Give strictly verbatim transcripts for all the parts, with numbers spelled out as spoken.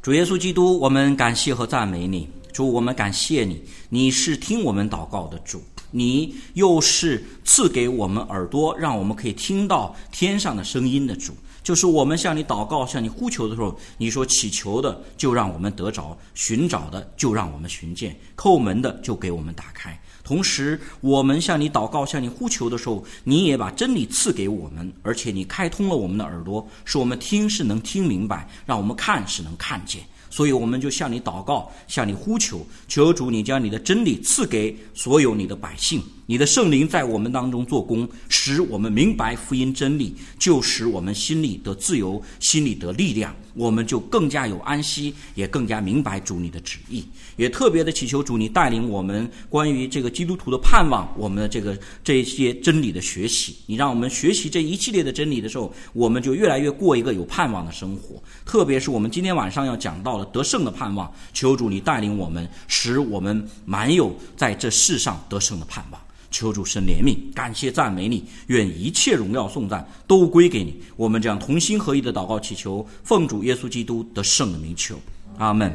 主耶稣基督，我们感谢和赞美你。主，我们感谢你，你是听我们祷告的主，你又是赐给我们耳朵，让我们可以听到天上的声音的主。就是我们向你祷告，向你呼求的时候，你说祈求的就让我们得着，寻找的就让我们寻见，叩门的就给我们打开。同时我们向你祷告，向你呼求的时候，你也把真理赐给我们，而且你开通了我们的耳朵，使我们听是能听明白，让我们看是能看见。所以我们就向你祷告，向你呼求，求主你将你的真理赐给所有你的百姓，你的圣灵在我们当中做工，使我们明白福音真理，就使我们心里得自由，心里得力量，我们就更加有安息，也更加明白主你的旨意。也特别的祈求主你带领我们关于这个基督徒的盼望，我们的这个这些真理的学习，你让我们学习这一系列的真理的时候，我们就越来越过一个有盼望的生活。特别是我们今天晚上要讲到的得胜的盼望，求主你带领我们，使我们满有在这世上得胜的盼望。求主神怜悯，感谢赞美你，愿一切荣耀颂赞都归给你。我们这样同心合意的祷告祈求，奉主耶稣基督得胜的名求，阿们。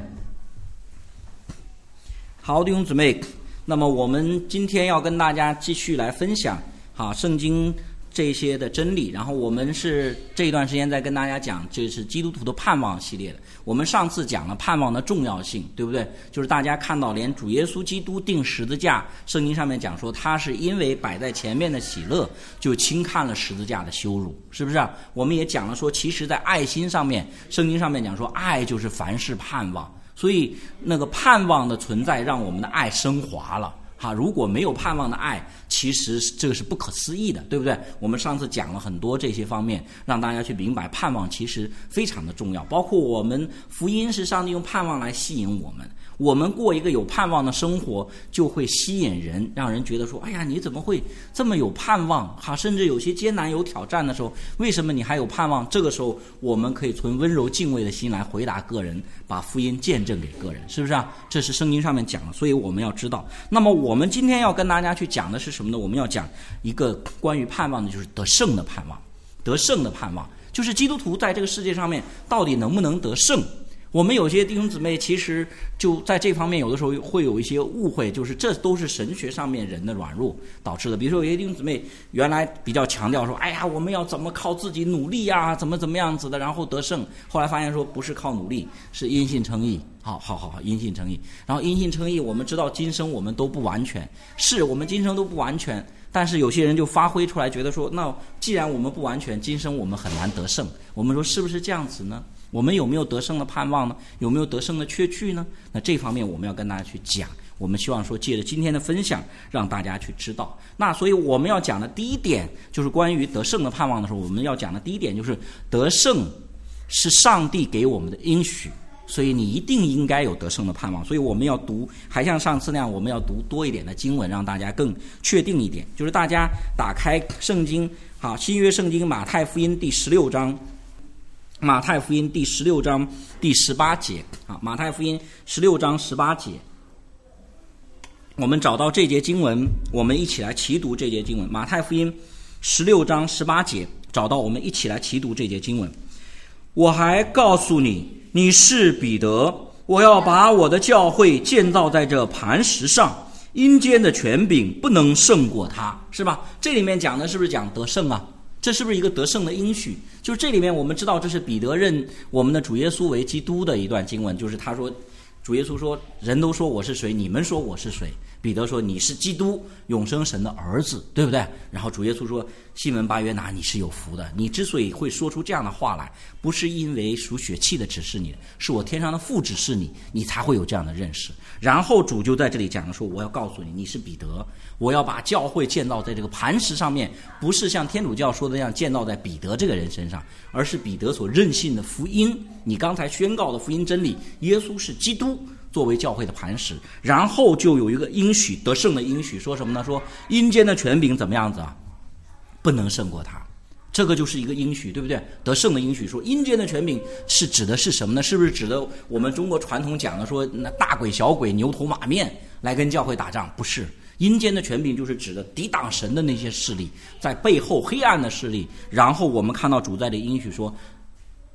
好，弟兄姊妹，那么我们今天要跟大家继续来分享好圣经这些的真理，然后我们是这一段时间在跟大家讲，这是基督徒的盼望系列的。我们上次讲了盼望的重要性，对不对？就是大家看到连主耶稣基督钉十字架，圣经上面讲说他是因为摆在前面的喜乐，就轻看了十字架的羞辱，是不是啊？我们也讲了说，其实在爱心上面，圣经上面讲说爱就是凡事盼望，所以那个盼望的存在让我们的爱升华了。哈，如果没有盼望的爱，其实这个是不可思议的，对不对？我们上次讲了很多这些方面，让大家去明白盼望其实非常的重要。包括我们福音是上帝用盼望来吸引我们，我们过一个有盼望的生活，就会吸引人，让人觉得说，哎呀，你怎么会这么有盼望？哈，甚至有些艰难有挑战的时候，为什么你还有盼望？这个时候我们可以存温柔敬畏的心来回答个人，把福音见证给个人，是不是啊？这是圣经上面讲的，所以我们要知道。那么我们今天要跟大家去讲的是什么呢？我们要讲一个关于盼望的，就是得胜的盼望。得胜的盼望就是基督徒在这个世界上面到底能不能得胜。我们有些弟兄姊妹其实就在这方面有的时候会有一些误会，就是这都是神学上面人的软弱导致的。比如说有些弟兄姊妹原来比较强调说，哎呀，我们要怎么靠自己努力啊，怎么怎么样子的，然后得胜。后来发现说不是靠努力，是因信称义。好好好，因信称义。然后因信称义，我们知道今生我们都不完全，是我们今生都不完全，但是有些人就发挥出来，觉得说，那既然我们不完全，今生我们很难得胜。我们说是不是这样子呢？我们有没有得胜的盼望呢？有没有得胜的确据呢？那这方面我们要跟大家去讲，我们希望说借着今天的分享让大家去知道。那所以我们要讲的第一点就是关于得胜的盼望的时候，我们要讲的第一点就是得胜是上帝给我们的应许，所以你一定应该有得胜的盼望。所以我们要读，还像上次那样，我们要读多一点的经文，让大家更确定一点。就是大家打开圣经，好，新约圣经马太福音第十六章，马太福音第十六章第十八节啊，马太福音十六章十八节，我们找到这节经文，我们一起来齐读这节经文。马太福音十六章十八节，找到，我们一起来齐读这节经文。我还告诉你，你是彼得，我要把我的教会建造在这磐石上，阴间的权柄不能胜过它，是吧？这里面讲的是不是讲得胜啊？这是不是一个得胜的应许？就是这里面我们知道，这是彼得认我们的主耶稣为基督的一段经文，就是他说，主耶稣说，人都说我是谁，你们说我是谁？彼得说，你是基督，永生神的儿子，对不对？然后主耶稣说，西门巴约拿，你是有福的，你之所以会说出这样的话来，不是因为属血气的指示你，是我天上的父指示你，你才会有这样的认识。然后主就在这里讲了说，我要告诉你，你是彼得，我要把教会建造在这个磐石上面，不是像天主教说的那样建造在彼得这个人身上，而是彼得所任性的福音，你刚才宣告的福音真理，耶稣是基督，作为教会的磐石。然后就有一个应许，得胜的应许，说什么呢？说阴间的权柄怎么样子啊？不能胜过他。这个就是一个应许，对不对？得胜的应许，说阴间的权柄是指的是什么呢？是不是指的我们中国传统讲的说那大鬼小鬼牛头马面来跟教会打仗？不是，阴间的权柄就是指的抵挡神的那些势力，在背后黑暗的势力。然后我们看到主在的应许说，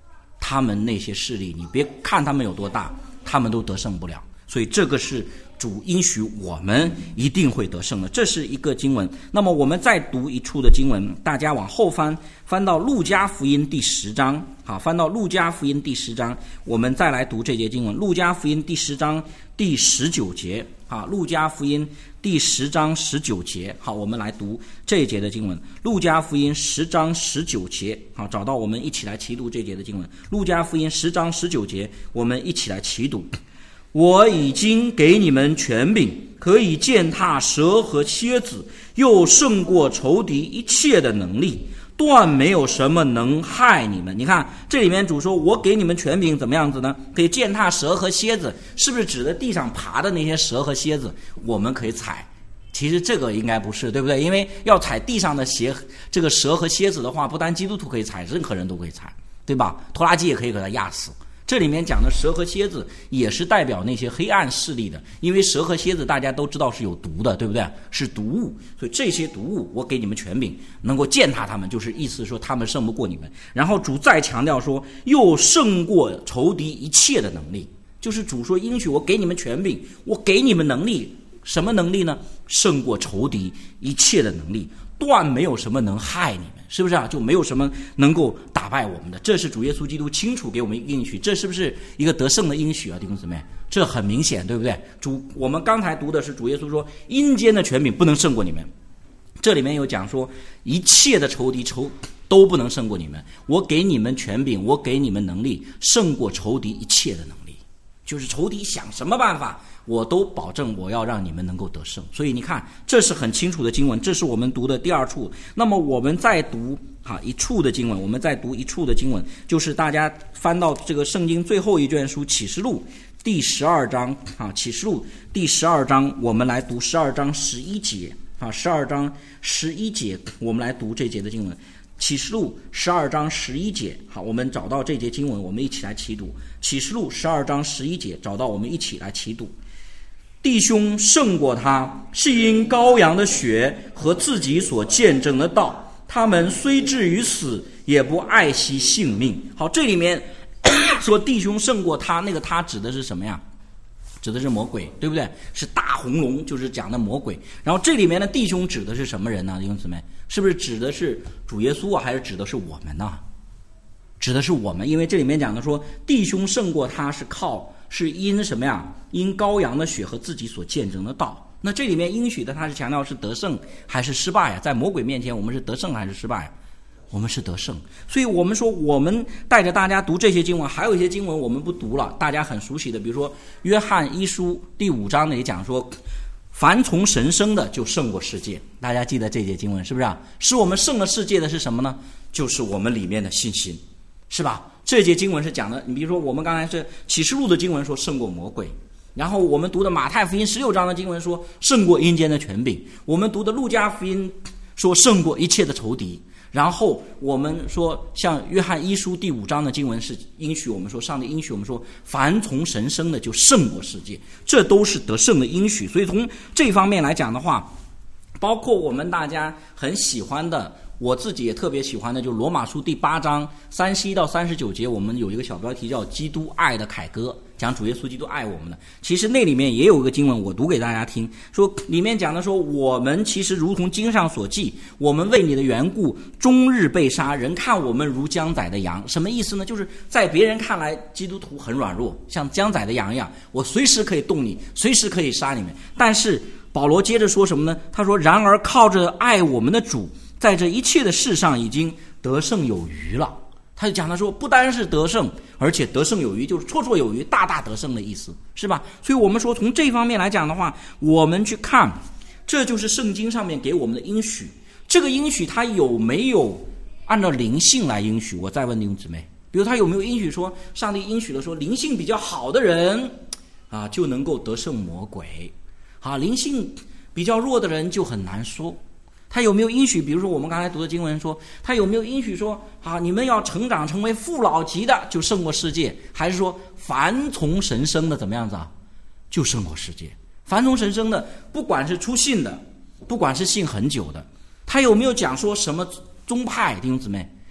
他们那些势力，你别看他们有多大，他们都得胜不了。所以这个是主应许我们一定会得胜的，这是一个经文。那么我们再读一处的经文，大家往后翻，翻到路加福音第十章。好，翻到路加福音第十章，我们再来读这节经文。路加福音第十章第十九节。好，路加福音第十章十九节。好，我们来读这一节的经文。路加福音十章十九节。好，找到，我们一起来齐读这节的经文。路加福音十章十九节，我们一起来齐读。我已经给你们权柄，可以践踏蛇和蝎子，又胜过仇敌一切的能力，断没有什么能害你们。你看这里面主说我给你们权柄怎么样子呢？可以践踏蛇和蝎子，是不是指的地上爬的那些蛇和蝎子我们可以踩？其实这个应该不是，对不对？因为要踩地上的蝎这个蛇和蝎子的话，不单基督徒可以踩，任何人都可以踩，对吧？拖拉机也可以给它压死。这里面讲的蛇和蝎子也是代表那些黑暗势力的，因为蛇和蝎子大家都知道是有毒的，对不对？是毒物，所以这些毒物我给你们权柄，能够践踏他们，就是意思说他们胜不过你们。然后主再强调说，又胜过仇敌一切的能力，就是主说应许我给你们权柄，我给你们能力，什么能力呢？胜过仇敌一切的能力，断没有什么能害你们，是不是啊？就没有什么能够打败我们的，这是主耶稣基督清楚给我们应许，这是不是一个得胜的应许啊？弟兄姊妹，这很明显，对不对？主，我们刚才读的是主耶稣说阴间的权柄不能胜过你们，这里面有讲说一切的仇敌仇都不能胜过你们，我给你们权柄，我给你们能力，胜过仇敌一切的能力，就是仇敌想什么办法，我都保证我要让你们能够得胜。所以你看，这是很清楚的经文，这是我们读的第二处。那么我们再读啊一处的经文，我们再读一处的经文，就是大家翻到这个圣经最后一卷书启示录第十二章啊，启示录第十二章，我们来读十二章十一节啊，十二章十一节，我们来读这节的经文。启示录十二章十一节，好，我们找到这节经文，我们一起来齐读。启示录十二章十一节，找到，我们一起来齐读。弟兄胜过他，是因羔羊的血和自己所见证的道，他们虽至于死，也不爱惜性命。好，这里面说弟兄胜过他，那个他指的是什么呀？指的是魔鬼，对不对？是大红龙，就是讲的魔鬼。然后这里面的弟兄指的是什么人呢？弟兄姊妹，是不是指的是主耶稣啊，还是指的是我们呢？指的是我们，因为这里面讲的说弟兄胜过他是靠是因什么呀？因羔羊的血和自己所见证的道。那这里面应许的他是强调是得胜还是失败呀？在魔鬼面前我们是得胜还是失败？我们是得胜。所以我们说我们带着大家读这些经文，还有一些经文我们不读了，大家很熟悉的，比如说约翰一书第五章里讲说凡从神生的就胜过世界，大家记得这节经文是不是啊？使我们胜了世界的是什么呢？就是我们里面的信心，是吧？这节经文是讲的，你比如说我们刚才是启示录的经文说胜过魔鬼，然后我们读的马太福音十六章的经文说胜过阴间的权柄，我们读的路加福音说胜过一切的仇敌，然后我们说像约翰一书第五章的经文是应许我们说，上帝应许我们说凡从神生的就胜过世界，这都是得胜的应许。所以从这方面来讲的话，包括我们大家很喜欢的，我自己也特别喜欢的，就是罗马书第八章三十一到三十九节，我们有一个小标题叫基督爱的凯歌，讲主耶稣基督爱我们的。其实那里面也有一个经文，我读给大家听，说里面讲的说我们其实如同经上所记，我们为你的缘故终日被杀，人看我们如将宰的羊。什么意思呢？就是在别人看来基督徒很软弱，像将宰的羊一样，我随时可以动你，随时可以杀你们。但是保罗接着说什么呢？他说然而靠着爱我们的主，在这一切的事上已经得胜有余了。他就讲他说不单是得胜，而且得胜有余，就是绰绰有余，大大得胜的意思，是吧？所以我们说从这方面来讲的话，我们去看，这就是圣经上面给我们的应许。这个应许它有没有按照灵性来应许？我再问弟兄姊妹，比如他有没有应许说，上帝应许了说灵性比较好的人啊就能够得胜魔鬼啊，灵性比较弱的人就很难说。他有没有应许？比如说我们刚才读的经文说，他有没有应许说啊，你们要成长成为父老级的就胜过世界？还是说凡从神生的怎么样子啊，就胜过世界？凡从神生的，不管是初信的，不管是信很久的，他有没有讲说什么宗派？弟兄姊妹，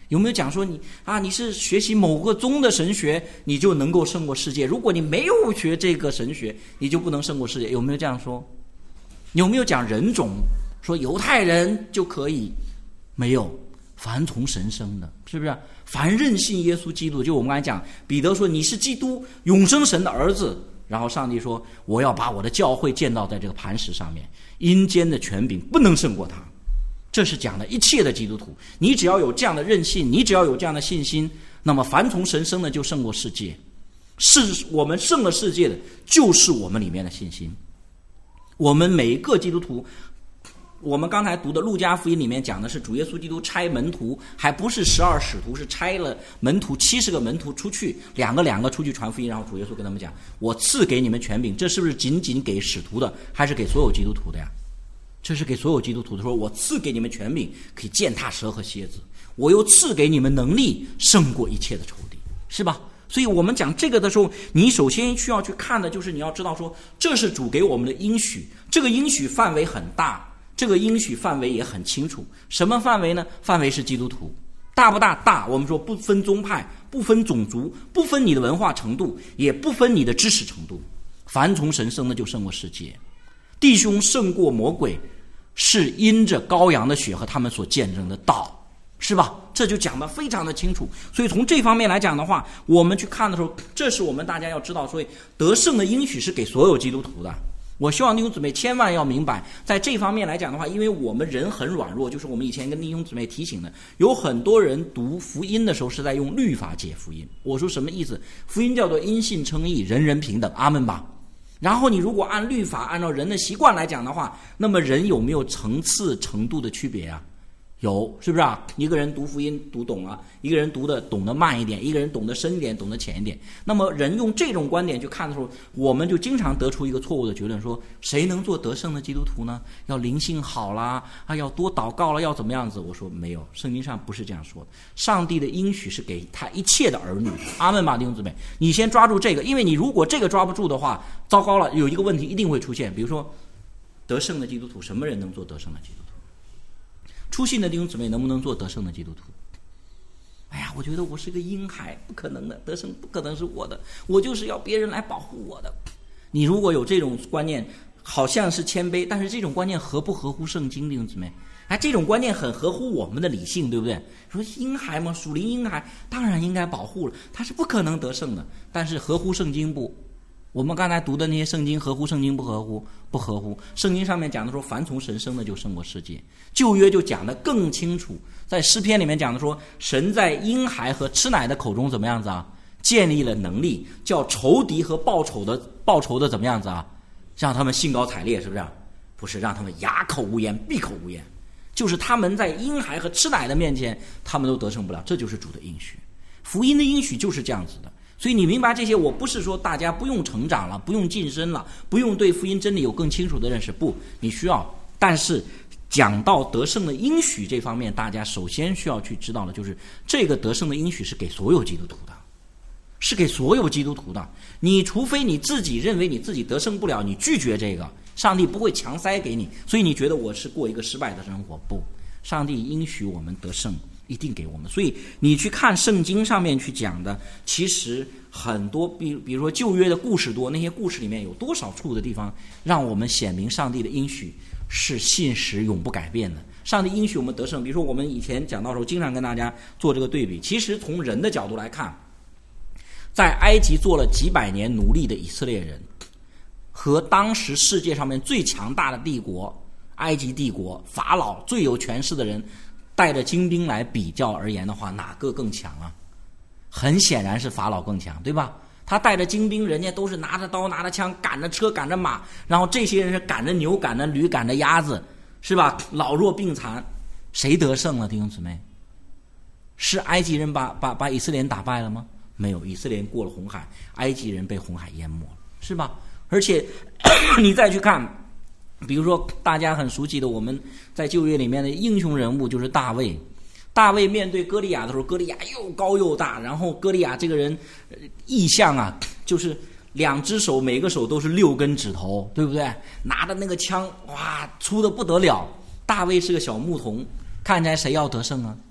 有没有讲说你啊，你是学习某个宗的神学，你就能够胜过世界？如果你没有学这个神学，你就不能胜过世界？有没有这样说？有没有讲人种，说犹太人就可以？没有，凡从神生的，是不是？凡认信耶稣基督，就我们刚才讲，彼得说你是基督，永生神的儿子。然后上帝说，我要把我的教会建造在这个磐石上面，阴间的权柄不能胜过他。这是讲的一切的基督徒，你只要有这样的韧性，你只要有这样的信心，那么凡从神生的就胜过世界。是我们胜了世界的，就是我们里面的信心。我们每一个基督徒，我们刚才读的路加福音里面讲的是主耶稣基督差门徒，还不是十二使徒，是差了门徒七十个门徒出去，两个两个出去传福音，然后主耶稣跟他们讲，我赐给你们权柄。这是不是仅仅给使徒的，还是给所有基督徒的呀？这是给所有基督徒的，说我赐给你们权柄，可以践踏蛇和蝎子，我又赐给你们能力，胜过一切的仇敌，是吧？所以我们讲这个的时候，你首先需要去看的就是你要知道说，这是主给我们的应许，这个应许范围很大，这个应许范围也很清楚。什么范围呢？范围是基督徒。大不大？大。我们说不分宗派，不分种族，不分你的文化程度，也不分你的知识程度，凡从神生的就胜过世界。弟兄胜过魔鬼，是因着羔羊的血和他们所见证的道，是吧？这就讲得非常的清楚。所以从这方面来讲的话，我们去看的时候，这是我们大家要知道，所以得胜的应许是给所有基督徒的。我希望弟兄姊妹千万要明白，在这方面来讲的话，因为我们人很软弱，就是我们以前跟弟兄姊妹提醒的，有很多人读福音的时候是在用律法解福音。我说什么意思？福音叫做因信称义，人人平等，阿们吧。然后你如果按律法，按照人的习惯来讲的话，那么人有没有层次程度的区别啊？有，是不是啊？一个人读福音读懂了，一个人读的懂得慢一点，一个人懂得深一点，懂得浅一点。那么人用这种观点去看的时候，我们就经常得出一个错误的结论，说谁能做得胜的基督徒呢？要灵性好啦，啊，要多祷告了，要怎么样子？我说没有，圣经上不是这样说的。上帝的应许是给他一切的儿女，阿们吧，弟兄姊妹，你先抓住这个，因为你如果这个抓不住的话，糟糕了，有一个问题一定会出现，比如说得胜的基督徒，什么人能做得胜的基督徒？初信的弟兄姊妹能不能做得胜的基督徒？哎呀，我觉得我是个婴孩，不可能的，得胜不可能是我的，我就是要别人来保护我的。你如果有这种观念，好像是谦卑，但是这种观念合不合乎圣经，弟兄姊妹？哎，这种观念很合乎我们的理性，对不对？说婴孩嘛，属灵婴孩当然应该保护了，他是不可能得胜的，但是合乎圣经不？我们刚才读的那些圣经合乎圣经不合乎？不合乎。圣经上面讲的说，凡从神生的就胜过世界。旧约就讲得更清楚，在诗篇里面讲的说，神在婴孩和吃奶的口中怎么样子啊？建立了能力，叫仇敌和报仇的报仇的怎么样子啊？让他们兴高采烈，是不是？不是，让他们哑口无言，闭口无言。就是他们在婴孩和吃奶的面前，他们都得胜不了，这就是主的应许。福音的应许就是这样子的。所以你明白这些，我不是说大家不用成长了，不用晋升了，不用对福音真理有更清楚的认识，不，你需要。但是讲到得胜的应许这方面，大家首先需要去知道的就是这个得胜的应许是给所有基督徒的，是给所有基督徒的。你除非你自己认为你自己得胜不了，你拒绝这个，上帝不会强塞给你，所以你觉得我是过一个失败的生活，不，上帝应许我们得胜，一定给我们。所以你去看圣经上面去讲的，其实很多比比如说旧约的故事多，那些故事里面有多少处的地方让我们显明上帝的应许是信实永不改变的。上帝应许我们得胜，比如说我们以前讲到的时候经常跟大家做这个对比，其实从人的角度来看，在埃及做了几百年奴隶的以色列人和当时世界上面最强大的帝国埃及帝国法老最有权势的人带着精兵来比较而言的话，哪个更强啊？很显然是法老更强，对吧？他带着精兵，人家都是拿着刀拿着枪，赶着车赶着马，然后这些人是赶着牛赶着驴赶着鸭子，是吧？老弱病残，谁得胜了？弟兄姊妹，是埃及人把把把以色列人打败了吗？没有，以色列人过了红海，埃及人被红海淹没了，是吧？而且你再去看，比如说大家很熟悉的我们在旧约里面的英雄人物就是大卫。大卫面对歌利亚的时候，歌利亚又高又大，然后歌利亚这个人异象啊，就是两只手每个手都是六根指头，对不对？拿着那个枪，哇，粗的不得了。大卫是个小牧童，看起来谁要得胜啊？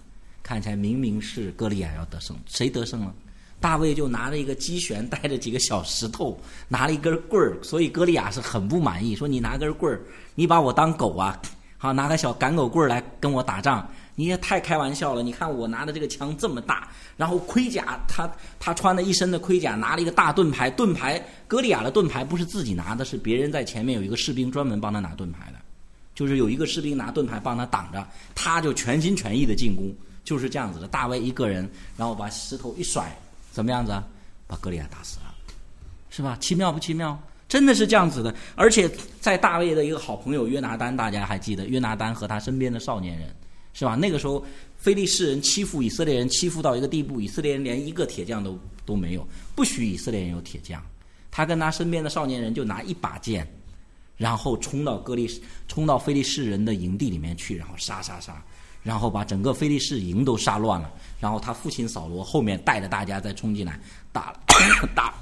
看起来明明是歌利亚要得胜，谁得胜了？大卫就拿着一个机旋，带着几个小石头，拿了一根棍儿，所以歌利亚是很不满意，说你拿根棍儿，你把我当狗啊？好，拿个小赶狗棍儿来跟我打仗，你也太开玩笑了！你看我拿的这个枪这么大，然后盔甲，他他穿了一身的盔甲，拿了一个大盾牌，盾牌歌利亚的盾牌不是自己拿的，是别人在前面有一个士兵专门帮他拿盾牌的，就是有一个士兵拿盾牌帮他挡着，他就全心全意的进攻，就是这样子的。大卫一个人，然后把石头一甩，怎么样子啊？把歌利亚打死了，是吧？奇妙不奇妙？真的是这样子的。而且在大卫的一个好朋友约拿单，大家还记得约拿单和他身边的少年人，是吧？那个时候非利士人欺负以色列人，欺负到一个地步，以色列人连一个铁匠都都没有，不许以色列人有铁匠。他跟他身边的少年人就拿一把剑，然后冲到歌利冲到非利士人的营地里面去，然后杀杀杀，然后把整个非利士营都杀乱了。然后他父亲扫罗后面带着大家再冲进来，打打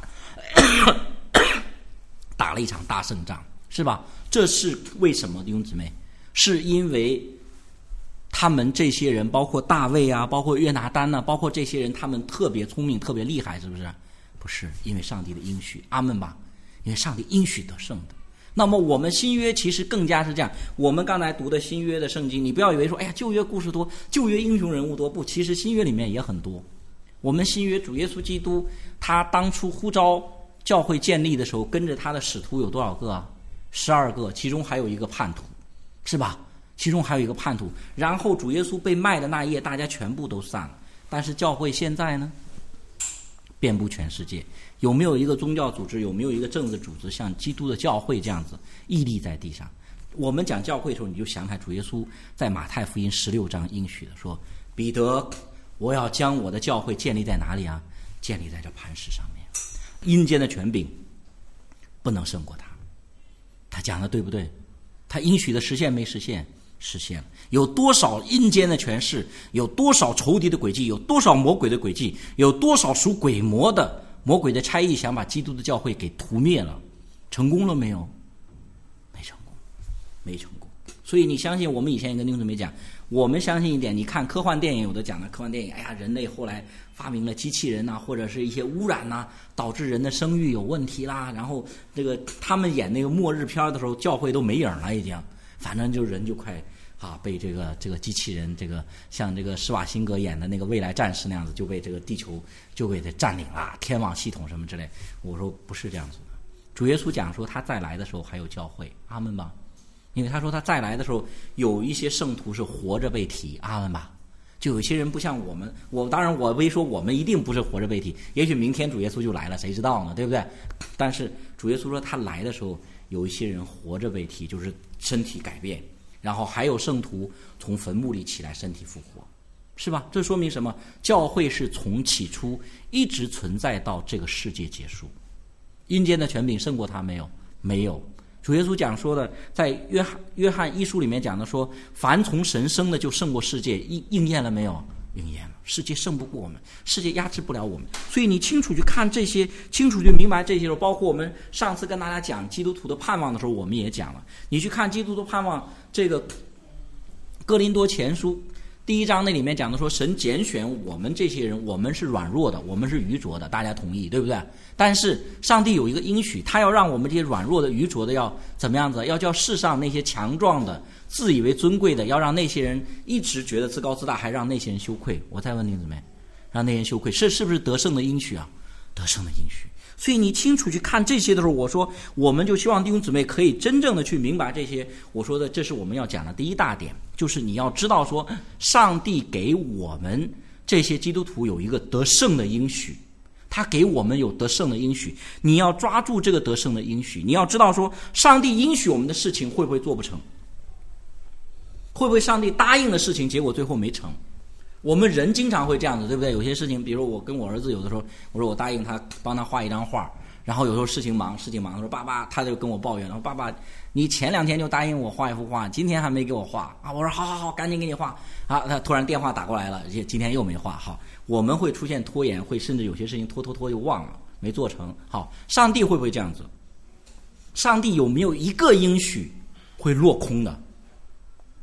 打了一场大胜仗，是吧？这是为什么，弟兄姊妹？是因为他们这些人，包括大卫啊，包括约拿单啊，包括这些人，他们特别聪明，特别厉害，是不是？不是，因为上帝的应许，阿们吧？因为上帝应许得胜的。那么我们新约其实更加是这样，我们刚才读的新约的圣经，你不要以为说，哎呀，旧约故事多，旧约英雄人物多，不，其实新约里面也很多。我们新约主耶稣基督，他当初呼召教会建立的时候，跟着他的使徒有多少个啊？十二个，其中还有一个叛徒，是吧？其中还有一个叛徒。然后主耶稣被卖的那夜，大家全部都散了。但是教会现在呢，遍布全世界。有没有一个宗教组织，有没有一个政治组织像基督的教会这样子屹立在地上？我们讲教会的时候，你就想起主耶稣在马太福音十六章应许的说，彼得，我要将我的教会建立在哪里啊？建立在这磐石上面，阴间的权柄不能胜过他。他讲的对不对？他应许的实现没实现？实现了。有多少阴间的权势，有多少仇敌的诡计，有多少魔鬼的诡计，有多少属鬼魔的魔鬼的差役想把基督的教会给屠灭了，成功了没有？没成功，没成功。所以你相信，我们以前也跟弟兄姊妹讲，我们相信一点，你看科幻电影有的讲的科幻电影，哎呀，人类后来发明了机器人呐、啊，或者是一些污染呐、啊，导致人的生育有问题啦。然后这个他们演那个末日片的时候，教会都没影了，已经，反正就人就快啊被这个这个机器人，这个像这个施瓦辛格演的那个未来战士那样子，就被这个地球就给他占领了，天网系统什么之类。我说不是这样子的，主耶稣讲说他再来的时候还有教会，阿们吧。因为他说他再来的时候，有一些圣徒是活着被提，阿们吧。就有些人不像我们，我当然我没说我们一定不是活着被提，也许明天主耶稣就来了，谁知道呢？对不对？但是主耶稣说他来的时候，有一些人活着被提，就是身体改变，然后还有圣徒从坟墓里起来，身体复活，是吧？这说明什么？教会是从起初一直存在到这个世界结束。阴间的权柄胜过他没有？没有。主耶稣讲说的，在约翰约翰一书里面讲的说，凡从神生的就胜过世界，应应验了没有？应验了。世界胜不过我们，世界压制不了我们。所以你清楚去看这些，清楚去明白这些时候，包括我们上次跟大家讲基督徒的盼望的时候，我们也讲了。你去看基督徒盼望这个哥林多前书第一章那里面讲的说，神拣选我们这些人，我们是软弱的，我们是愚拙的，大家同意对不对？但是上帝有一个应许，他要让我们这些软弱的愚拙的要怎么样子？要叫世上那些强壮的自以为尊贵的，要让那些人一直觉得自高自大，还让那些人羞愧。我再问你怎么样？让那些人羞愧，是是不是得胜的应许啊？得胜的应许。所以你清楚去看这些的时候，我说我们就希望弟兄姊妹可以真正的去明白这些。我说的这是我们要讲的第一大点，就是你要知道说，上帝给我们这些基督徒有一个得胜的应许，他给我们有得胜的应许，你要抓住这个得胜的应许。你要知道说，上帝应许我们的事情会不会做不成？会不会上帝答应的事情结果最后没成？我们人经常会这样子，对不对？有些事情，比如我跟我儿子有的时候，我说我答应他帮他画一张画，然后有时候事情忙事情忙，他说爸爸，他就跟我抱怨，然后爸爸你前两天就答应我画一幅画，今天还没给我画啊！我说好好好，赶紧给你画啊！他突然电话打过来了，今天又没画。好，我们会出现拖延，会甚至有些事情拖拖拖就忘了，没做成。好，上帝会不会这样子？上帝有没有一个应许会落空的？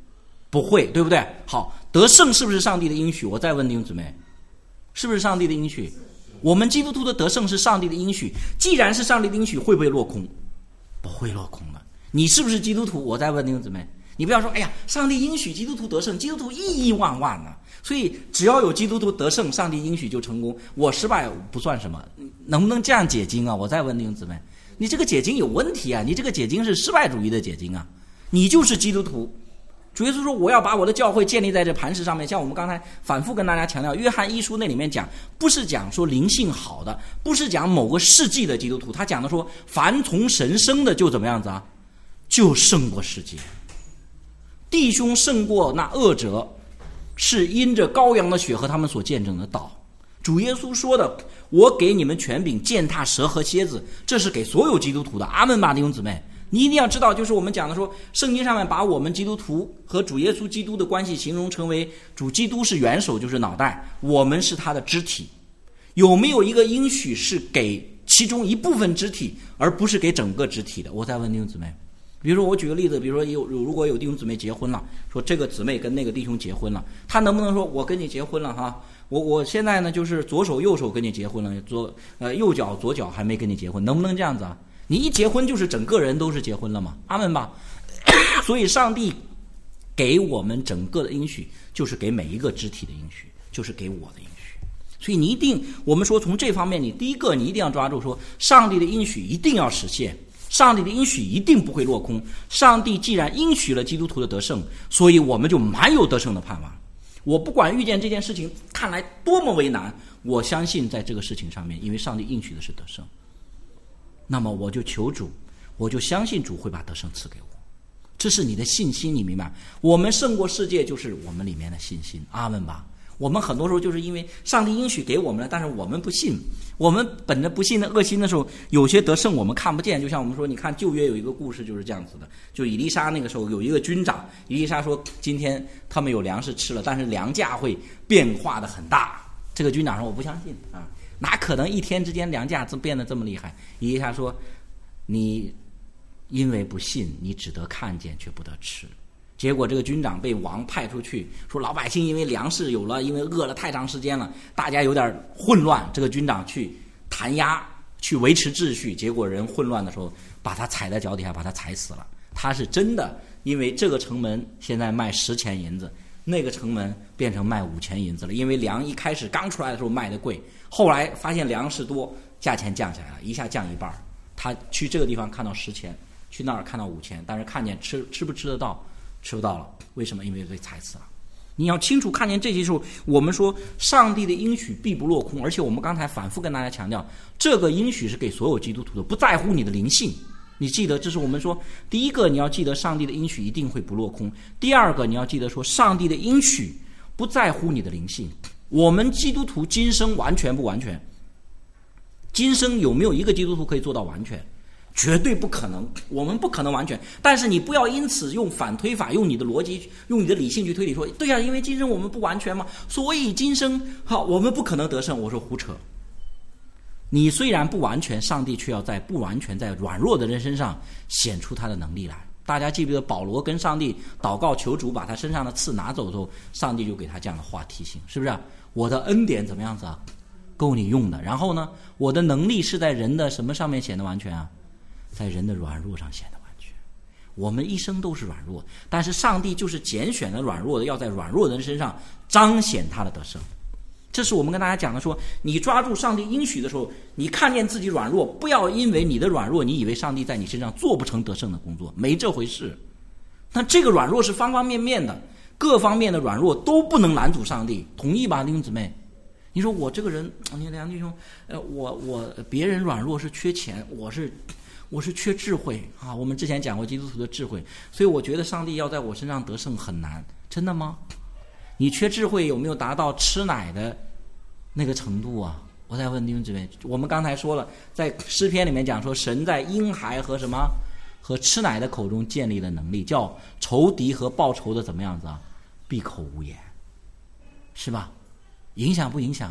不会，对不对？好，得胜是不是上帝的应许？我再问弟兄姊妹，是不是上帝的应许？我们基督徒的得胜是上帝的应许，既然是上帝的应许，会不会落空？不会落空的。你是不是基督徒？我再问弟兄姊妹，你不要说哎呀，上帝应许基督徒得胜，基督徒亿亿万万呢、啊，所以只要有基督徒得胜，上帝应许就成功，我失败不算什么，能不能这样解经啊？我再问弟兄姊妹，你这个解经有问题啊，你这个解经是失败主义的解经啊，你就是基督徒。主耶稣说我要把我的教会建立在这磐石上面，像我们刚才反复跟大家强调，约翰一书那里面讲，不是讲说灵性好的，不是讲某个世纪的基督徒，他讲的说凡从神生的就怎么样子啊，就胜过世界。弟兄胜过那恶者，是因着羔羊的血和他们所见证的道。主耶稣说的我给你们权柄践踏蛇和蝎子，这是给所有基督徒的。阿们吧，弟兄姊妹，你一定要知道，就是我们讲的说，圣经上面把我们基督徒和主耶稣基督的关系形容成为主基督是元首，就是脑袋，我们是他的肢体。有没有一个应许是给其中一部分肢体，而不是给整个肢体的？我再问弟兄姊妹，比如说我举个例子，比如说有如果有弟兄姊妹结婚了，说这个姊妹跟那个弟兄结婚了，他能不能说我跟你结婚了哈，我我现在呢就是左手右手跟你结婚了，左呃右脚左脚还没跟你结婚，能不能这样子啊？你一结婚就是整个人都是结婚了嘛，阿们吧。所以上帝给我们整个的应许，就是给每一个肢体的应许，就是给我的应许。所以你一定，我们说从这方面，你第一个你一定要抓住说，上帝的应许一定要实现，上帝的应许一定不会落空。上帝既然应许了基督徒的得胜，所以我们就满有得胜的盼望。我不管遇见这件事情看来多么为难，我相信在这个事情上面，因为上帝应许的是得胜，那么我就求主，我就相信主会把得胜赐给我。这是你的信心，你明白？我们胜过世界就是我们里面的信心，阿们吧。我们很多时候就是因为上帝应许给我们了，但是我们不信，我们本着不信的恶心的时候，有些得胜我们看不见。就像我们说，你看旧约有一个故事就是这样子的，就以利沙那个时候有一个军长，以利沙说今天他们有粮食吃了，但是粮价会变化的很大。这个军长说我不相信啊，哪可能一天之间粮价变得这么厉害？以利沙说你因为不信，你只得看见却不得吃。结果这个军长被王派出去，说老百姓因为粮食有了，因为饿了太长时间了，大家有点混乱，这个军长去弹压，去维持秩序，结果人混乱的时候把他踩在脚底下，把他踩死了。他是真的因为这个城门现在卖十钱银子，那个城门变成卖五钱银子了，因为粮一开始刚出来的时候卖的贵，后来发现粮食多，价钱降下来了，一下降一半。他去这个地方看到十钱，去那儿看到五钱，但是看见吃吃不吃得到，吃不到了。为什么？因为被踩死了。你要清楚看见这些时候，我们说上帝的应许必不落空，而且我们刚才反复跟大家强调，这个应许是给所有基督徒的，不在乎你的灵性。你记得，这是我们说第一个，你要记得上帝的应许一定会不落空。第二个，你要记得说上帝的应许不在乎你的灵性。我们基督徒今生完全不完全？今生有没有一个基督徒可以做到完全？绝对不可能，我们不可能完全。但是你不要因此用反推法，用你的逻辑，用你的理性去推理说，对呀、啊，因为今生我们不完全嘛，所以今生好我们不可能得胜。我说胡扯。你虽然不完全，上帝却要在不完全、在软弱的人身上显出他的能力来。大家记不记得保罗跟上帝祷告求主把他身上的刺拿走的时候，上帝就给他这样的话提醒，是不是、啊？我的恩典怎么样子啊？够你用的。然后呢，我的能力是在人的什么上面显得完全啊？在人的软弱上显得完全。我们一生都是软弱，但是上帝就是拣选了软弱的，要在软弱的人身上彰显他的得胜。这是我们跟大家讲的说，你抓住上帝应许的时候，你看见自己软弱，不要因为你的软弱，你以为上帝在你身上做不成得胜的工作，没这回事。那这个软弱是方方面面的，各方面的软弱都不能拦阻上帝，同意吧，弟兄姊妹？你说我这个人，你梁弟兄，呃，我我别人软弱是缺钱，我是我是缺智慧啊。我们之前讲过基督徒的智慧，所以我觉得上帝要在我身上得胜很难，真的吗？你缺智慧有没有达到吃奶的那个程度啊？我再问弟兄姊妹，我们刚才说了，在诗篇里面讲说，神在婴孩和什么和吃奶的口中建立了能力，叫仇敌和报仇的怎么样子啊？闭口无言，是吧？影响不影响？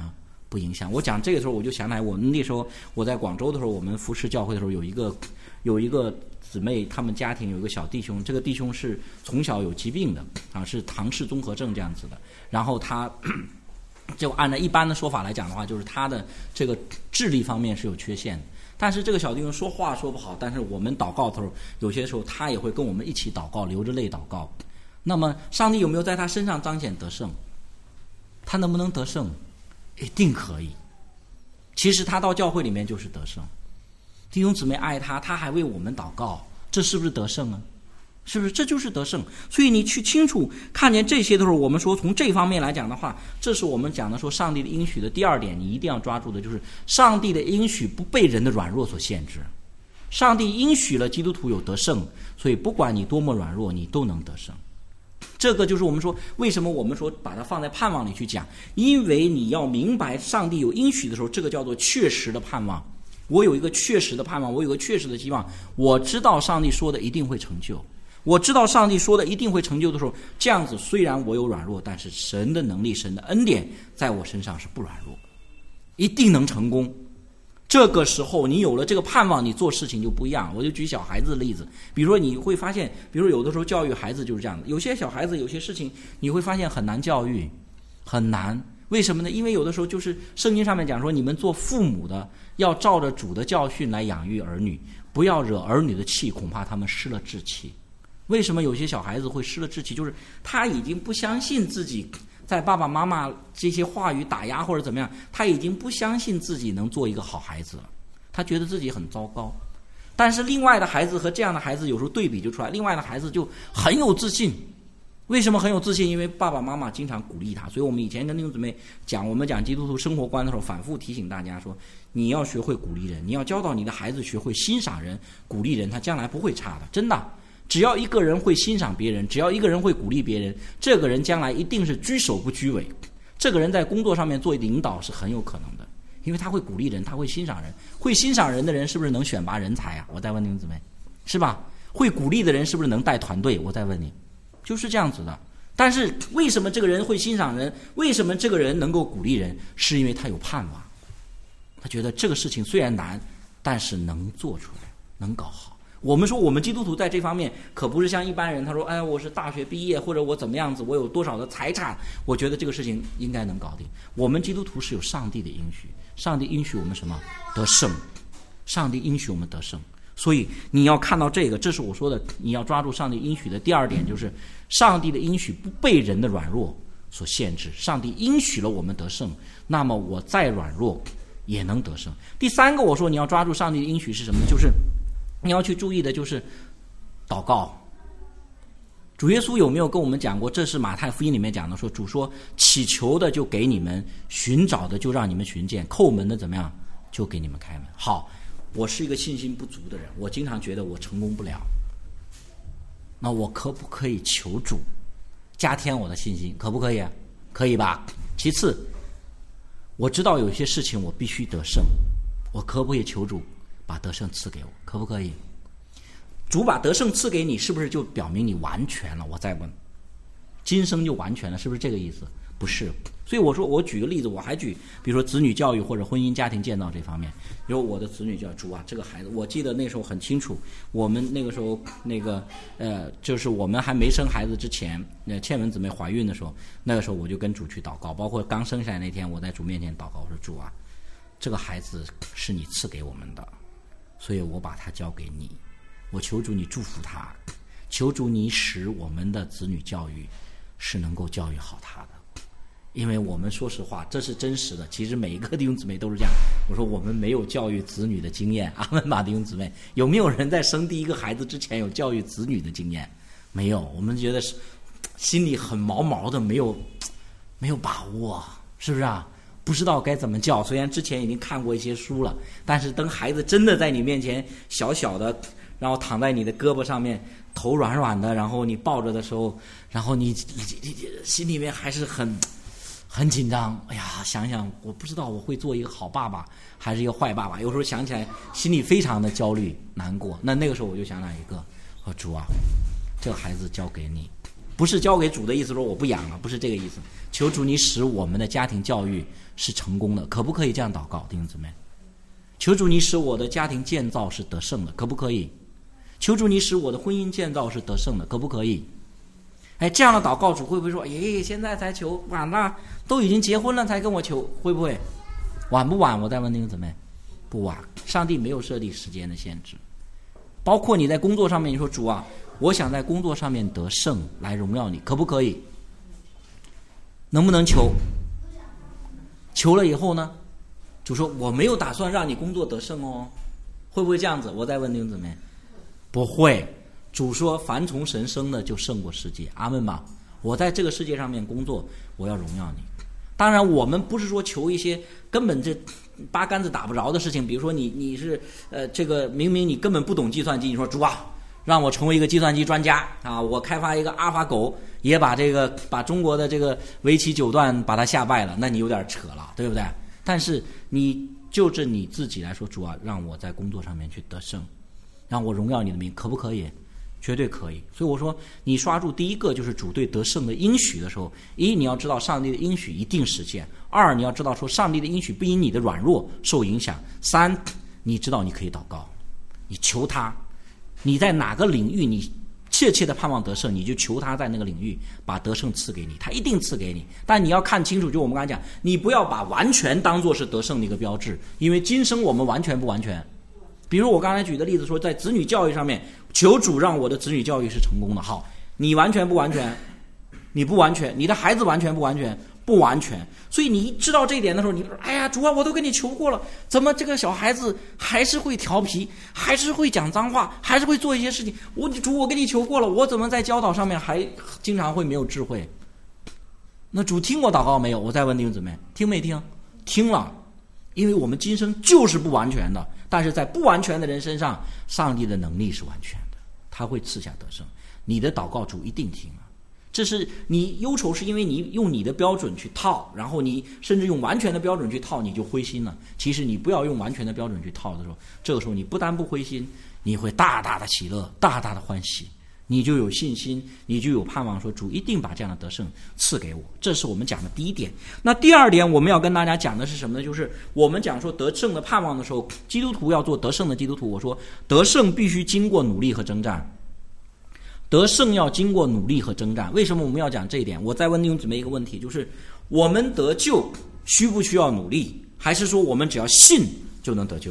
不影响。我讲这个时候，我就想起来，我们那时候我在广州的时候，我们服侍教会的时候，有一个有一个姊妹，他们家庭有一个小弟兄，这个弟兄是从小有疾病的啊，是唐氏综合症这样子的。然后他就按照一般的说法来讲的话，就是他的这个智力方面是有缺陷的。但是这个小弟兄说话说不好，但是我们祷告的时候，有些时候他也会跟我们一起祷告，流着泪祷告。那么上帝有没有在他身上彰显得胜？他能不能得胜？一定可以。其实他到教会里面就是得胜，弟兄姊妹爱他，他还为我们祷告，这是不是得胜啊？是不是？这就是得胜。所以你去清楚看见这些的时候，我们说从这方面来讲的话，这是我们讲的说上帝的应许的第二点，你一定要抓住的就是上帝的应许不被人的软弱所限制。上帝应许了基督徒有得胜，所以不管你多么软弱，你都能得胜。这个就是我们说为什么我们说把它放在盼望里去讲，因为你要明白上帝有应许的时候，这个叫做确实的盼望。我有一个确实的盼望，我有个确实的希望，我知道上帝说的一定会成就，我知道上帝说的一定会成就的时候，这样子虽然我有软弱，但是神的能力，神的恩典在我身上是不软弱，一定能成功。这个时候你有了这个盼望，你做事情就不一样。我就举小孩子的例子，比如说你会发现，比如说有的时候教育孩子就是这样的，有些小孩子有些事情你会发现很难教育，很难。为什么呢？因为有的时候就是圣经上面讲说，你们做父母的要照着主的教训来养育儿女，不要惹儿女的气，恐怕他们失了志气。为什么有些小孩子会失了志气？就是他已经不相信自己在爸爸妈妈这些话语打压或者怎么样，他已经不相信自己能做一个好孩子了，他觉得自己很糟糕。但是另外的孩子和这样的孩子有时候对比就出来，另外的孩子就很有自信。为什么很有自信？因为爸爸妈妈经常鼓励他。所以我们以前跟弟兄姊妹讲，我们讲基督徒生活观的时候，反复提醒大家说，你要学会鼓励人，你要教导你的孩子学会欣赏人，鼓励人，他将来不会差的，真的。只要一个人会欣赏别人，只要一个人会鼓励别人，这个人将来一定是居首不居尾。这个人在工作上面做领导是很有可能的，因为他会鼓励人，他会欣赏人。会欣赏人的人是不是能选拔人才啊？我再问弟兄姊妹，是吧？会鼓励的人是不是能带团队？我再问你，就是这样子的。但是为什么这个人会欣赏人？为什么这个人能够鼓励人？是因为他有盼望，他觉得这个事情虽然难，但是能做出来，能搞好。我们说我们基督徒在这方面可不是像一般人，他说哎，我是大学毕业，或者我怎么样子，我有多少的财产，我觉得这个事情应该能搞定。我们基督徒是有上帝的应许，上帝应许我们什么？得胜。上帝应许我们得胜。所以你要看到这个，这是我说的，你要抓住上帝应许的第二点，就是上帝的应许不被人的软弱所限制。上帝应许了我们得胜，那么我再软弱也能得胜。第三个我说你要抓住上帝的应许是什么呢？就是你要去注意的就是祷告。主耶稣有没有跟我们讲过？这是马太福音里面讲的，说主说祈求的就给你们，寻找的就让你们寻见，叩门的怎么样就给你们开门。好，我是一个信心不足的人，我经常觉得我成功不了，那我可不可以求主加添我的信心？可不可以？可以吧。其次，我知道有些事情我必须得胜，我可不可以求主把得胜赐给我？可不可以？主把得胜赐给你，是不是就表明你完全了？我再问，今生就完全了，是不是这个意思？不是。所以我说，我举个例子，我还举，比如说子女教育或者婚姻家庭建造这方面。比如我的子女教育，主啊，这个孩子，我记得那时候很清楚，我们那个时候那个呃，就是我们还没生孩子之前，那倩文姊妹怀孕的时候，那个时候我就跟主去祷告，包括刚生下来那天，我在主面前祷告，我说主啊，这个孩子是你赐给我们的，所以我把他交给你，我求主你祝福他，求主你使我们的子女教育是能够教育好他的。因为我们说实话，这是真实的，其实每一个弟兄姊妹都是这样。我说我们没有教育子女的经验，阿们吧，弟兄姊妹，有没有人在生第一个孩子之前有教育子女的经验？没有，我们觉得是心里很毛毛的，没有没有把握，是不是啊？不知道该怎么教。虽然之前已经看过一些书了，但是等孩子真的在你面前小小的，然后躺在你的胳膊上面，头软软的，然后你抱着的时候，然后你你你心里面还是很很紧张。哎呀，想想我不知道我会做一个好爸爸还是一个坏爸爸，有时候想起来心里非常的焦虑难过。那那个时候我就想到一个，说主啊，这个孩子交给你， 不是交给主的意思说我不养了，不是这个意思。求主你使我们的家庭教育是成功的，可不可以这样祷告，弟兄姊妹？求主你使我的家庭建造是得胜的，可不可以？求主你使我的婚姻建造是得胜的，可不可以？哎，这样的祷告主会不会说，哎，现在才求，晚了，都已经结婚了才跟我求，会不会？晚不晚？我再问弟兄姊妹，不晚。上帝没有设立时间的限制，包括你在工作上面，你说主啊，我想在工作上面得胜来荣耀你，可不可以？能不能求？求了以后呢，主说我没有打算让你工作得胜哦，会不会这样子？我再问弟兄姊妹，不会。主说凡从神生的就胜过世界，阿们吧。我在这个世界上面工作，我要荣耀你。当然我们不是说求一些根本这八竿子打不着的事情，比如说你你是呃这个明明你根本不懂计算机，你说主啊让我成为一个计算机专家啊，我开发一个阿尔法狗也把这个把中国的这个围棋九段把它下败了，那你有点扯了，对不对？但是你就着你自己来说，主啊让我在工作上面去得胜，让我荣耀你的名，可不可以？绝对可以。所以我说你刷住第一个就是主对得胜的应许的时候，一你要知道上帝的应许一定实现，二你要知道说上帝的应许不因你的软弱受影响，三你知道你可以祷告，你求他，你在哪个领域你切切的盼望得胜，你就求他在那个领域把得胜赐给你，他一定赐给你。但你要看清楚，就我们刚才讲，你不要把完全当作是得胜的一个标志，因为今生我们完全不完全。比如我刚才举的例子说，在子女教育上面，求主让我的子女教育是成功的。好，你完全不完全？你不完全，你的孩子完全不完全？不完全。所以你一知道这一点的时候，你说哎呀主啊，我都跟你求过了，怎么这个小孩子还是会调皮，还是会讲脏话，还是会做一些事情，我主我跟你求过了，我怎么在教导上面还经常会没有智慧？那主听我祷告没有？我再问弟兄姊妹，听没听？听了。因为我们今生就是不完全的，但是在不完全的人身上，上帝的能力是完全的，他会赐下得胜。你的祷告主一定听啊！这是你忧愁，是因为你用你的标准去套，然后你甚至用完全的标准去套，你就灰心了。其实你不要用完全的标准去套的时候，这个时候你不但不灰心，你会大大的喜乐，大大的欢喜。你就有信心，你就有盼望，说主一定把这样的得胜赐给我。这是我们讲的第一点。那第二点我们要跟大家讲的是什么呢？就是我们讲说得胜的盼望的时候，基督徒要做得胜的基督徒。我说得胜必须经过努力和征战，得胜要经过努力和征战。为什么我们要讲这一点？我再问弟兄姊妹一个问题，就是我们得救需不需要努力，还是说我们只要信就能得救？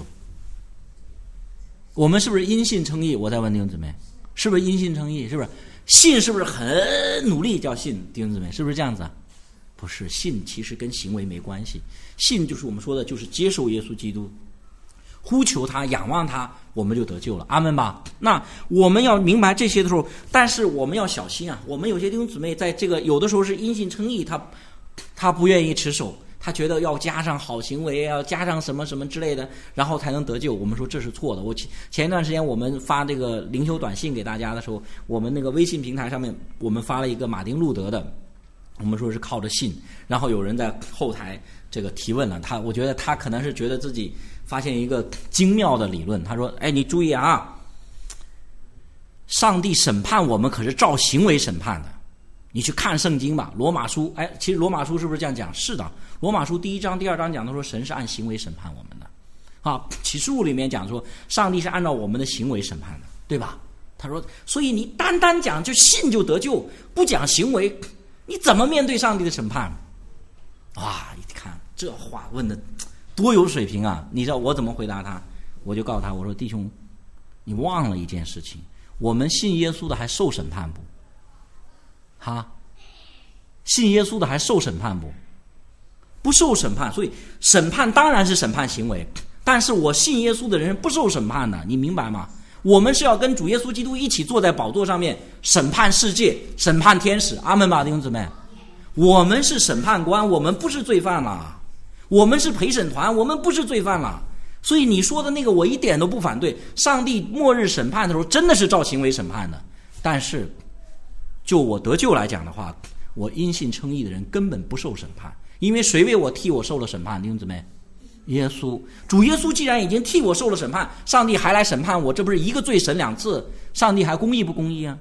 我们是不是因信称义？我再问弟兄姊妹，是不是因信称义？是不是信？是不是很努力叫信？弟兄姊妹，是不是这样子啊？不是，信其实跟行为没关系。信就是我们说的，就是接受耶稣基督，呼求他，仰望他，我们就得救了。阿们吧。那我们要明白这些的时候，但是我们要小心啊。我们有些弟兄姊妹在这个有的时候是因信称义，他他不愿意持守。他觉得要加上好行为，要加上什么什么之类的，然后才能得救。我们说这是错的。我前一段时间我们发这个灵修短信给大家的时候，我们那个微信平台上面我们发了一个马丁路德的，我们说是靠着信。然后有人在后台这个提问了，他我觉得他可能是觉得自己发现一个精妙的理论。他说：“哎，你注意啊，上帝审判我们可是照行为审判的。你去看圣经吧，罗马书，哎，其实罗马书是不是这样讲？是的。罗马书第一章第二章讲的说神是按行为审判我们的啊，启示录里面讲说上帝是按照我们的行为审判的，对吧？他说所以你单单讲就信就得救，不讲行为，你怎么面对上帝的审判？哇，你看这话问的多有水平啊！你知道我怎么回答他？我就告诉他，我说弟兄，你忘了一件事情，我们信耶稣的还受审判不？哈，信耶稣的还受审判不？不受审判。所以审判当然是审判行为，但是我信耶稣的人不受审判的，你明白吗？我们是要跟主耶稣基督一起坐在宝座上面审判世界，审判天使。阿们吧，弟兄姊妹，我们是审判官，我们不是罪犯了。我们是陪审团，我们不是罪犯了。所以你说的那个我一点都不反对，上帝末日审判的时候真的是照行为审判的。但是就我得救来讲的话，我因信称义的人根本不受审判，因为谁为我替我受了审判？弟兄姊妹，耶稣。主耶稣既然已经替我受了审判，上帝还来审判我，这不是一个罪审两次？上帝还公义不公义啊？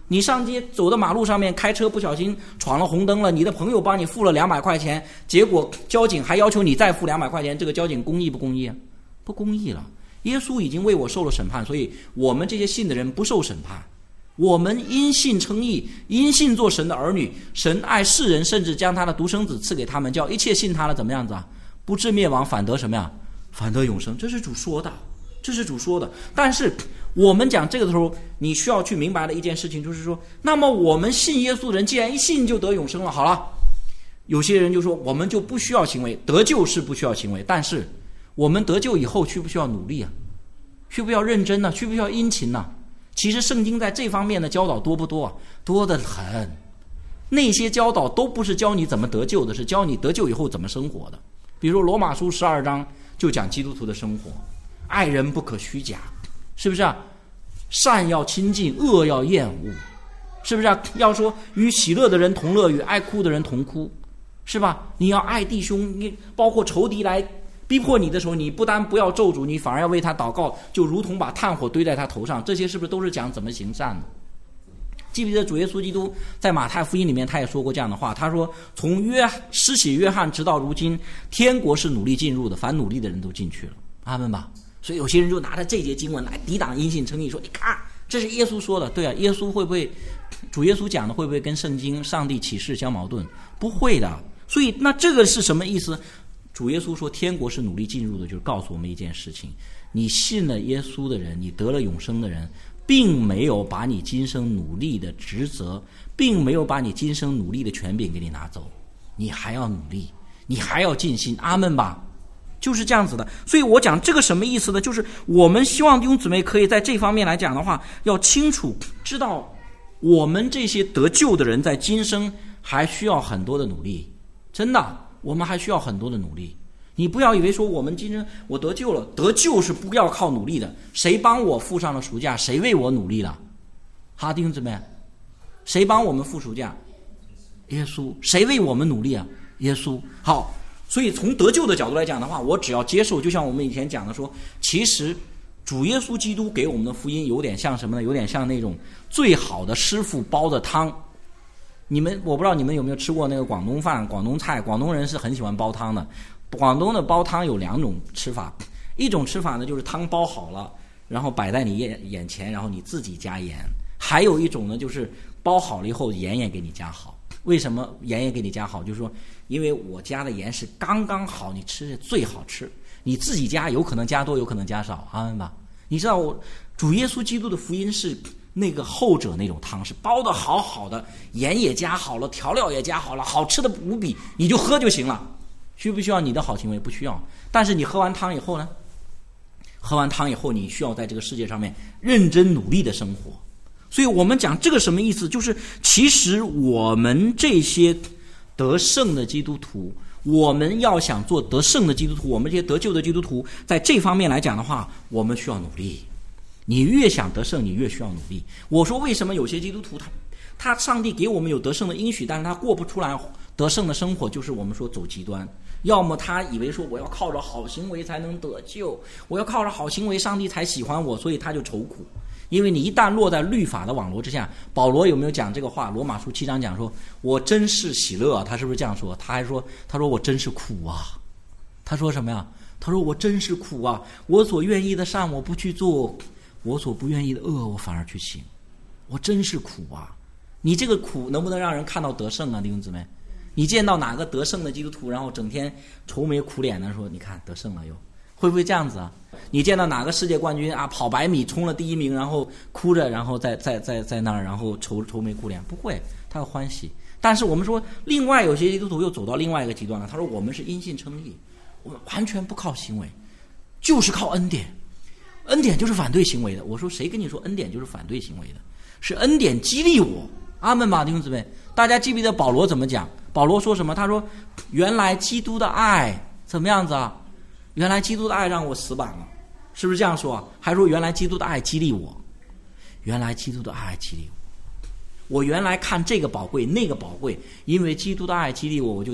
你上街走到马路上面开车不小心闯了红灯了，你的朋友帮你付了两百块钱，结果交警还要求你再付两百块钱，这个交警公义不公义啊？不公义了。耶稣已经为我受了审判，所以我们这些信的人不受审判。我们因信称义，因信做神的儿女，神爱世人，甚至将他的独生子赐给他们，叫一切信他的怎么样子啊？不至灭亡，反得什么呀？反得永生。这是主说的，这是主说的。但是我们讲这个的时候，你需要去明白的一件事情就是说，那么我们信耶稣的人，既然一信就得永生了，好了，有些人就说我们就不需要行为，得救是不需要行为，但是我们得救以后需不需要努力啊？需不需要认真呢？需不需要殷勤呢？其实圣经在这方面的教导多不多啊？多得很。那些教导都不是教你怎么得救的，是教你得救以后怎么生活的。比如罗马书十二章就讲基督徒的生活，爱人不可虚假，是不是啊？善要亲近，恶要厌恶，是不是啊？要说与喜乐的人同乐，与爱哭的人同哭，是吧？你要爱弟兄，你包括仇敌来逼迫你的时候，你不但不要咒诅，你反而要为他祷告，就如同把炭火堆在他头上。这些是不是都是讲怎么行善的？记不记得主耶稣基督在马太福音里面他也说过这样的话，他说从约施洗约翰直到如今，天国是努力进入的，凡努力的人都进去了。阿们吧。所以有些人就拿着这节经文来抵挡因信称义，说你看这是耶稣说的。对啊，耶稣会不会主耶稣讲的会不会跟圣经上帝启示相矛盾？不会的。所以那这个是什么意思？主耶稣说天国是努力进入的，就是告诉我们一件事情，你信了耶稣的人，你得了永生的人，并没有把你今生努力的职责，并没有把你今生努力的权柄给你拿走，你还要努力，你还要尽心。阿们吧。就是这样子的。所以我讲这个什么意思呢？就是我们希望弟兄姊妹可以在这方面来讲的话，要清楚知道我们这些得救的人在今生还需要很多的努力，真的，我们还需要很多的努力。你不要以为说我们今生我得救了，得救是不要靠努力的，谁帮我付上了赎价？谁为我努力了？哈，弟兄姊妹，谁帮我们付赎价？耶稣。谁为我们努力啊？耶稣。好，所以从得救的角度来讲的话，我只要接受，就像我们以前讲的说，其实主耶稣基督给我们的福音有点像什么呢？有点像那种最好的师傅煲的汤。你们我不知道你们有没有吃过那个广东饭、广东菜，广东人是很喜欢煲汤的。广东的煲汤有两种吃法，一种吃法呢就是汤煲好了，然后摆在你眼眼前，然后你自己加盐；还有一种呢就是煲好了以后盐也给你加好。为什么盐也给你加好？就是说因为我加的盐是刚刚好，你吃的最好吃，你自己加有可能加多有可能加少，阿们吧。你知道我主耶稣基督的福音是那个后者那种汤，是煲的好好的，盐也加好了，调料也加好了，好吃的无比，你就喝就行了。需不需要你的好行为？不需要。但是你喝完汤以后呢？喝完汤以后，你需要在这个世界上面认真努力的生活。所以我们讲这个什么意思？就是其实我们这些得胜的基督徒，我们要想做得胜的基督徒，我们这些得救的基督徒，在这方面来讲的话，我们需要努力。你越想得胜，你越需要努力。我说为什么有些基督徒他他上帝给我们有得胜的应许，但是他过不出来得胜的生活，就是我们说走极端。要么他以为说我要靠着好行为才能得救，我要靠着好行为上帝才喜欢我，所以他就愁苦。因为你一旦落在律法的网罗之下，保罗有没有讲这个话？罗马书七章讲说我真是喜乐啊，他是不是这样说？他还说他说我真是苦啊。他说什么呀？他说我真是苦啊，我所愿意的善我不去做，我所不愿意的恶我反而去行，我真是苦啊。你这个苦能不能让人看到得胜啊？弟兄姊妹，你见到哪个得胜的基督徒然后整天愁眉苦脸的说你看得胜了又，会不会这样子啊？你见到哪个世界冠军啊跑百米冲了第一名，然后哭着然后在在在在那儿然后愁愁眉苦脸？不会，他会欢喜。但是我们说另外有些基督徒又走到另外一个极端了，他说我们是因信称义，我们完全不靠行为，就是靠恩典，恩典就是反对行为的。我说谁跟你说恩典就是反对行为的？是恩典激励我。阿们吧，弟兄姊妹，大家记不记得保罗怎么讲？保罗说什么？他说原来基督的爱怎么样子啊？原来基督的爱让我死板了，是不是这样说啊？还说原来基督的爱激励我，原来基督的爱激励我，我原来看这个宝贵那个宝贵，因为基督的爱激励我，我就当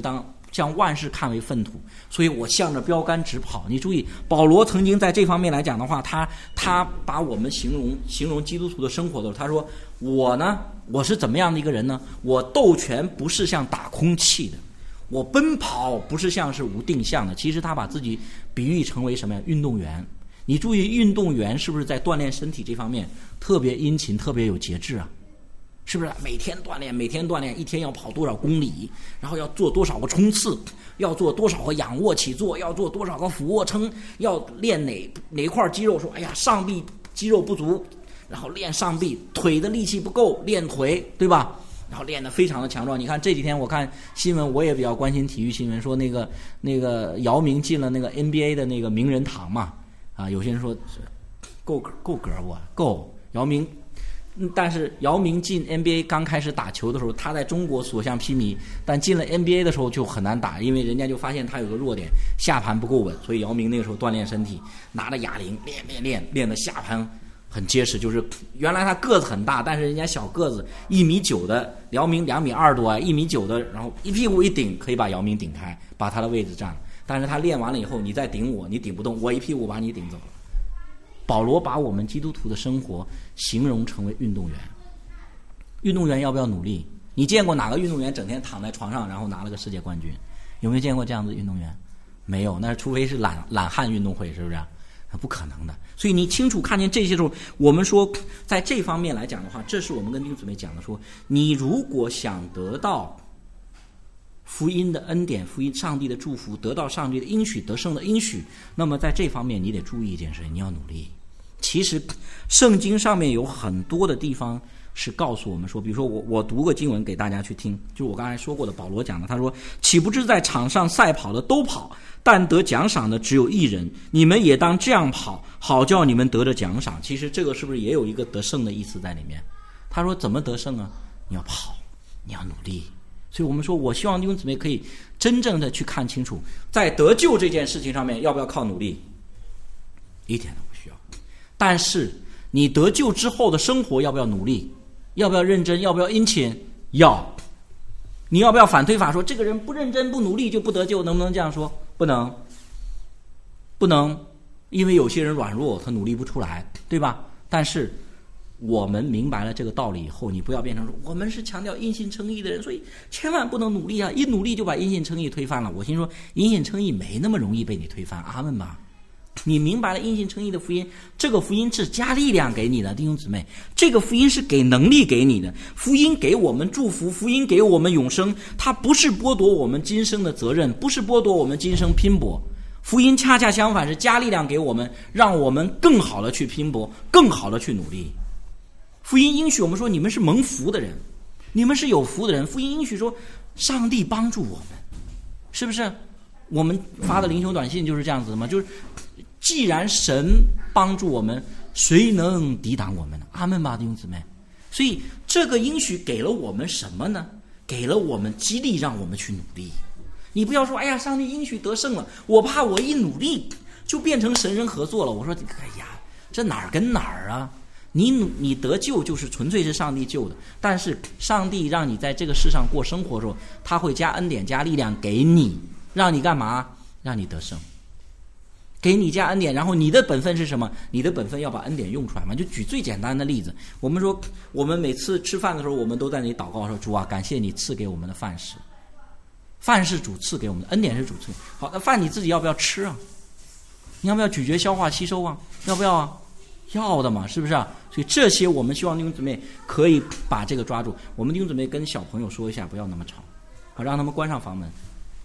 将万事看为粪土，所以我向着标杆直跑。你注意，保罗曾经在这方面来讲的话，他他把我们形容形容基督徒的生活的时候，他说我呢，我是怎么样的一个人呢？我斗拳不是像打空气的，我奔跑不是像是无定向的。其实他把自己比喻成为什么呀？运动员。你注意，运动员是不是在锻炼身体这方面特别殷勤，特别有节制啊？是不是每天锻炼，每天锻炼，一天要跑多少公里，然后要做多少个冲刺，要做多少个仰卧起坐，要做多少个俯卧撑，要练哪哪块肌肉，说哎呀上臂肌肉不足，然后练上臂，腿的力气不够，练腿，对吧？然后练得非常的强壮。你看这几天我看新闻，我也比较关心体育新闻，说那个那个姚明进了那个 N B A 的那个名人堂嘛，啊，有些人说够格够格不够，姚明。但是姚明进 N B A 刚开始打球的时候，他在中国所向披靡，但进了 N B A 的时候就很难打，因为人家就发现他有个弱点，下盘不够稳，所以姚明那个时候锻炼身体，拿着哑铃练练练，练的下盘很结实。就是原来他个子很大，但是人家小个子一米九的姚明两米二多啊，一米九的，然后一屁股一顶可以把姚明顶开，把他的位置占了。但是他练完了以后，你再顶我，你顶不动，我一屁股把你顶走了。保罗把我们基督徒的生活形容成为运动员。运动员要不要努力？你见过哪个运动员整天躺在床上然后拿了个世界冠军？有没有见过这样的运动员？没有，那除非是懒懒汉运动会，是不是？不可能的。所以你清楚看见这些时候，我们说在这方面来讲的话，这是我们跟弟兄姊妹讲的，说你如果想得到福音的恩典，福音上帝的祝福，得到上帝的应许，得胜的应许，那么在这方面你得注意一件事，你要努力。其实圣经上面有很多的地方是告诉我们说，比如说我我读个经文给大家去听，就是我刚才说过的，保罗讲的，他说岂不知在场上赛跑的都跑，但得奖赏的只有一人，你们也当这样跑，好叫你们得着奖赏。其实这个是不是也有一个得胜的意思在里面？他说怎么得胜啊？你要跑，你要努力。所以我们说，我希望弟兄姊妹可以真正的去看清楚，在得救这件事情上面要不要靠努力？一点都不需要。但是你得救之后的生活要不要努力？要不要认真？要不要殷勤？要。你要不要反推法说这个人不认真不努力就不得救？能不能这样说？不能，不能，因为有些人软弱，他努力不出来，对吧？但是我们明白了这个道理以后，你不要变成说我们是强调因信称义的人，所以千万不能努力啊！一努力就把因信称义推翻了。我心说因信称义没那么容易被你推翻，阿们吧。你明白了因信称义的福音，这个福音是加力量给你的，弟兄姊妹，这个福音是给能力给你的，福音给我们祝福，福音给我们永生，它不是剥夺我们今生的责任，不是剥夺我们今生拼搏，福音恰恰相反是加力量给我们，让我们更好的去拼搏，更好的去努力。福音应许我们说你们是蒙福的人，你们是有福的人，福音应许说上帝帮助我们，是不是？我们发的灵修短信就是这样子的嘛，就是既然神帮助我们，谁能抵挡我们呢？阿们吧，弟兄姊妹。所以这个应许给了我们什么呢？给了我们激励，让我们去努力。你不要说哎呀上帝应许得胜了，我怕我一努力就变成神人合作了。我说哎呀这哪儿跟哪儿啊，你你得救就是纯粹是上帝救的，但是上帝让你在这个世上过生活的时候，他会加恩典加力量给你，让你干嘛？让你得胜，给你加恩典。然后你的本分是什么？你的本分要把恩典用出来嘛。就举最简单的例子，我们说我们每次吃饭的时候，我们都在那里祷告说，主啊感谢你赐给我们的饭食，饭是主赐给我们的，恩典是主赐。好，那饭你自己要不要吃啊？你要不要咀嚼消化吸收啊？要不要啊？要的嘛，是不是啊？所以这些我们希望弟兄姊妹可以把这个抓住。我们弟兄姊妹跟小朋友说一下，不要那么吵，好，让他们关上房门。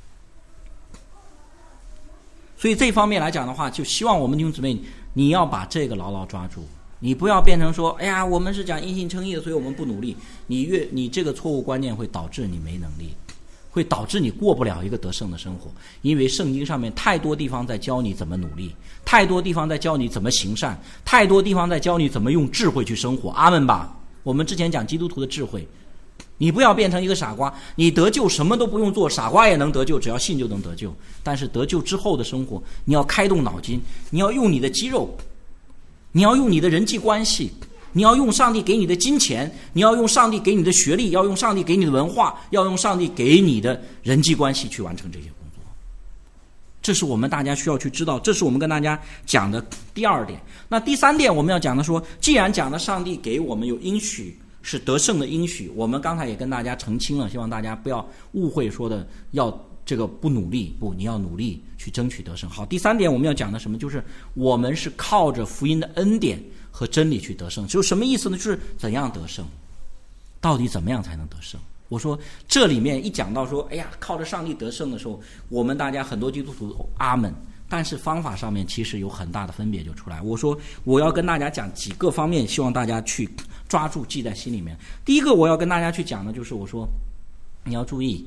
所以这方面来讲的话，就希望我们弟兄姊妹你要把这个牢牢抓住，你不要变成说哎呀我们是讲因信称义的，所以我们不努力。你越你这个错误观念会导致你没能力，会导致你过不了一个得胜的生活。因为圣经上面太多地方在教你怎么努力，太多地方在教你怎么行善，太多地方在教你怎么用智慧去生活。阿们吧。我们之前讲基督徒的智慧，你不要变成一个傻瓜，你得救什么都不用做，傻瓜也能得救，只要信就能得救。但是得救之后的生活，你要开动脑筋，你要用你的肌肉，你要用你的人际关系， 你要用上帝给你的金钱，你要用上帝给你的学历，要用上帝给你的文化，要用上帝给你的人际关系去完成这些工作。这是我们大家需要去知道，这是我们跟大家讲的第二点。那第三点我们要讲的说，既然讲的上帝给我们有应许，是得胜的应许，我们刚才也跟大家澄清了，希望大家不要误会说的要这个不努力，不，你要努力去争取得胜。好，第三点我们要讲的什么，就是我们是靠着福音的恩典和真理去得胜。就什么意思呢？就是怎样得胜，到底怎么样才能得胜。我说这里面一讲到说，哎呀，靠着上帝得胜的时候，我们大家很多基督徒阿门，但是方法上面其实有很大的分别就出来。我说我要跟大家讲几个方面，希望大家去抓住记在心里面。第一个我要跟大家去讲的就是，我说你要注意，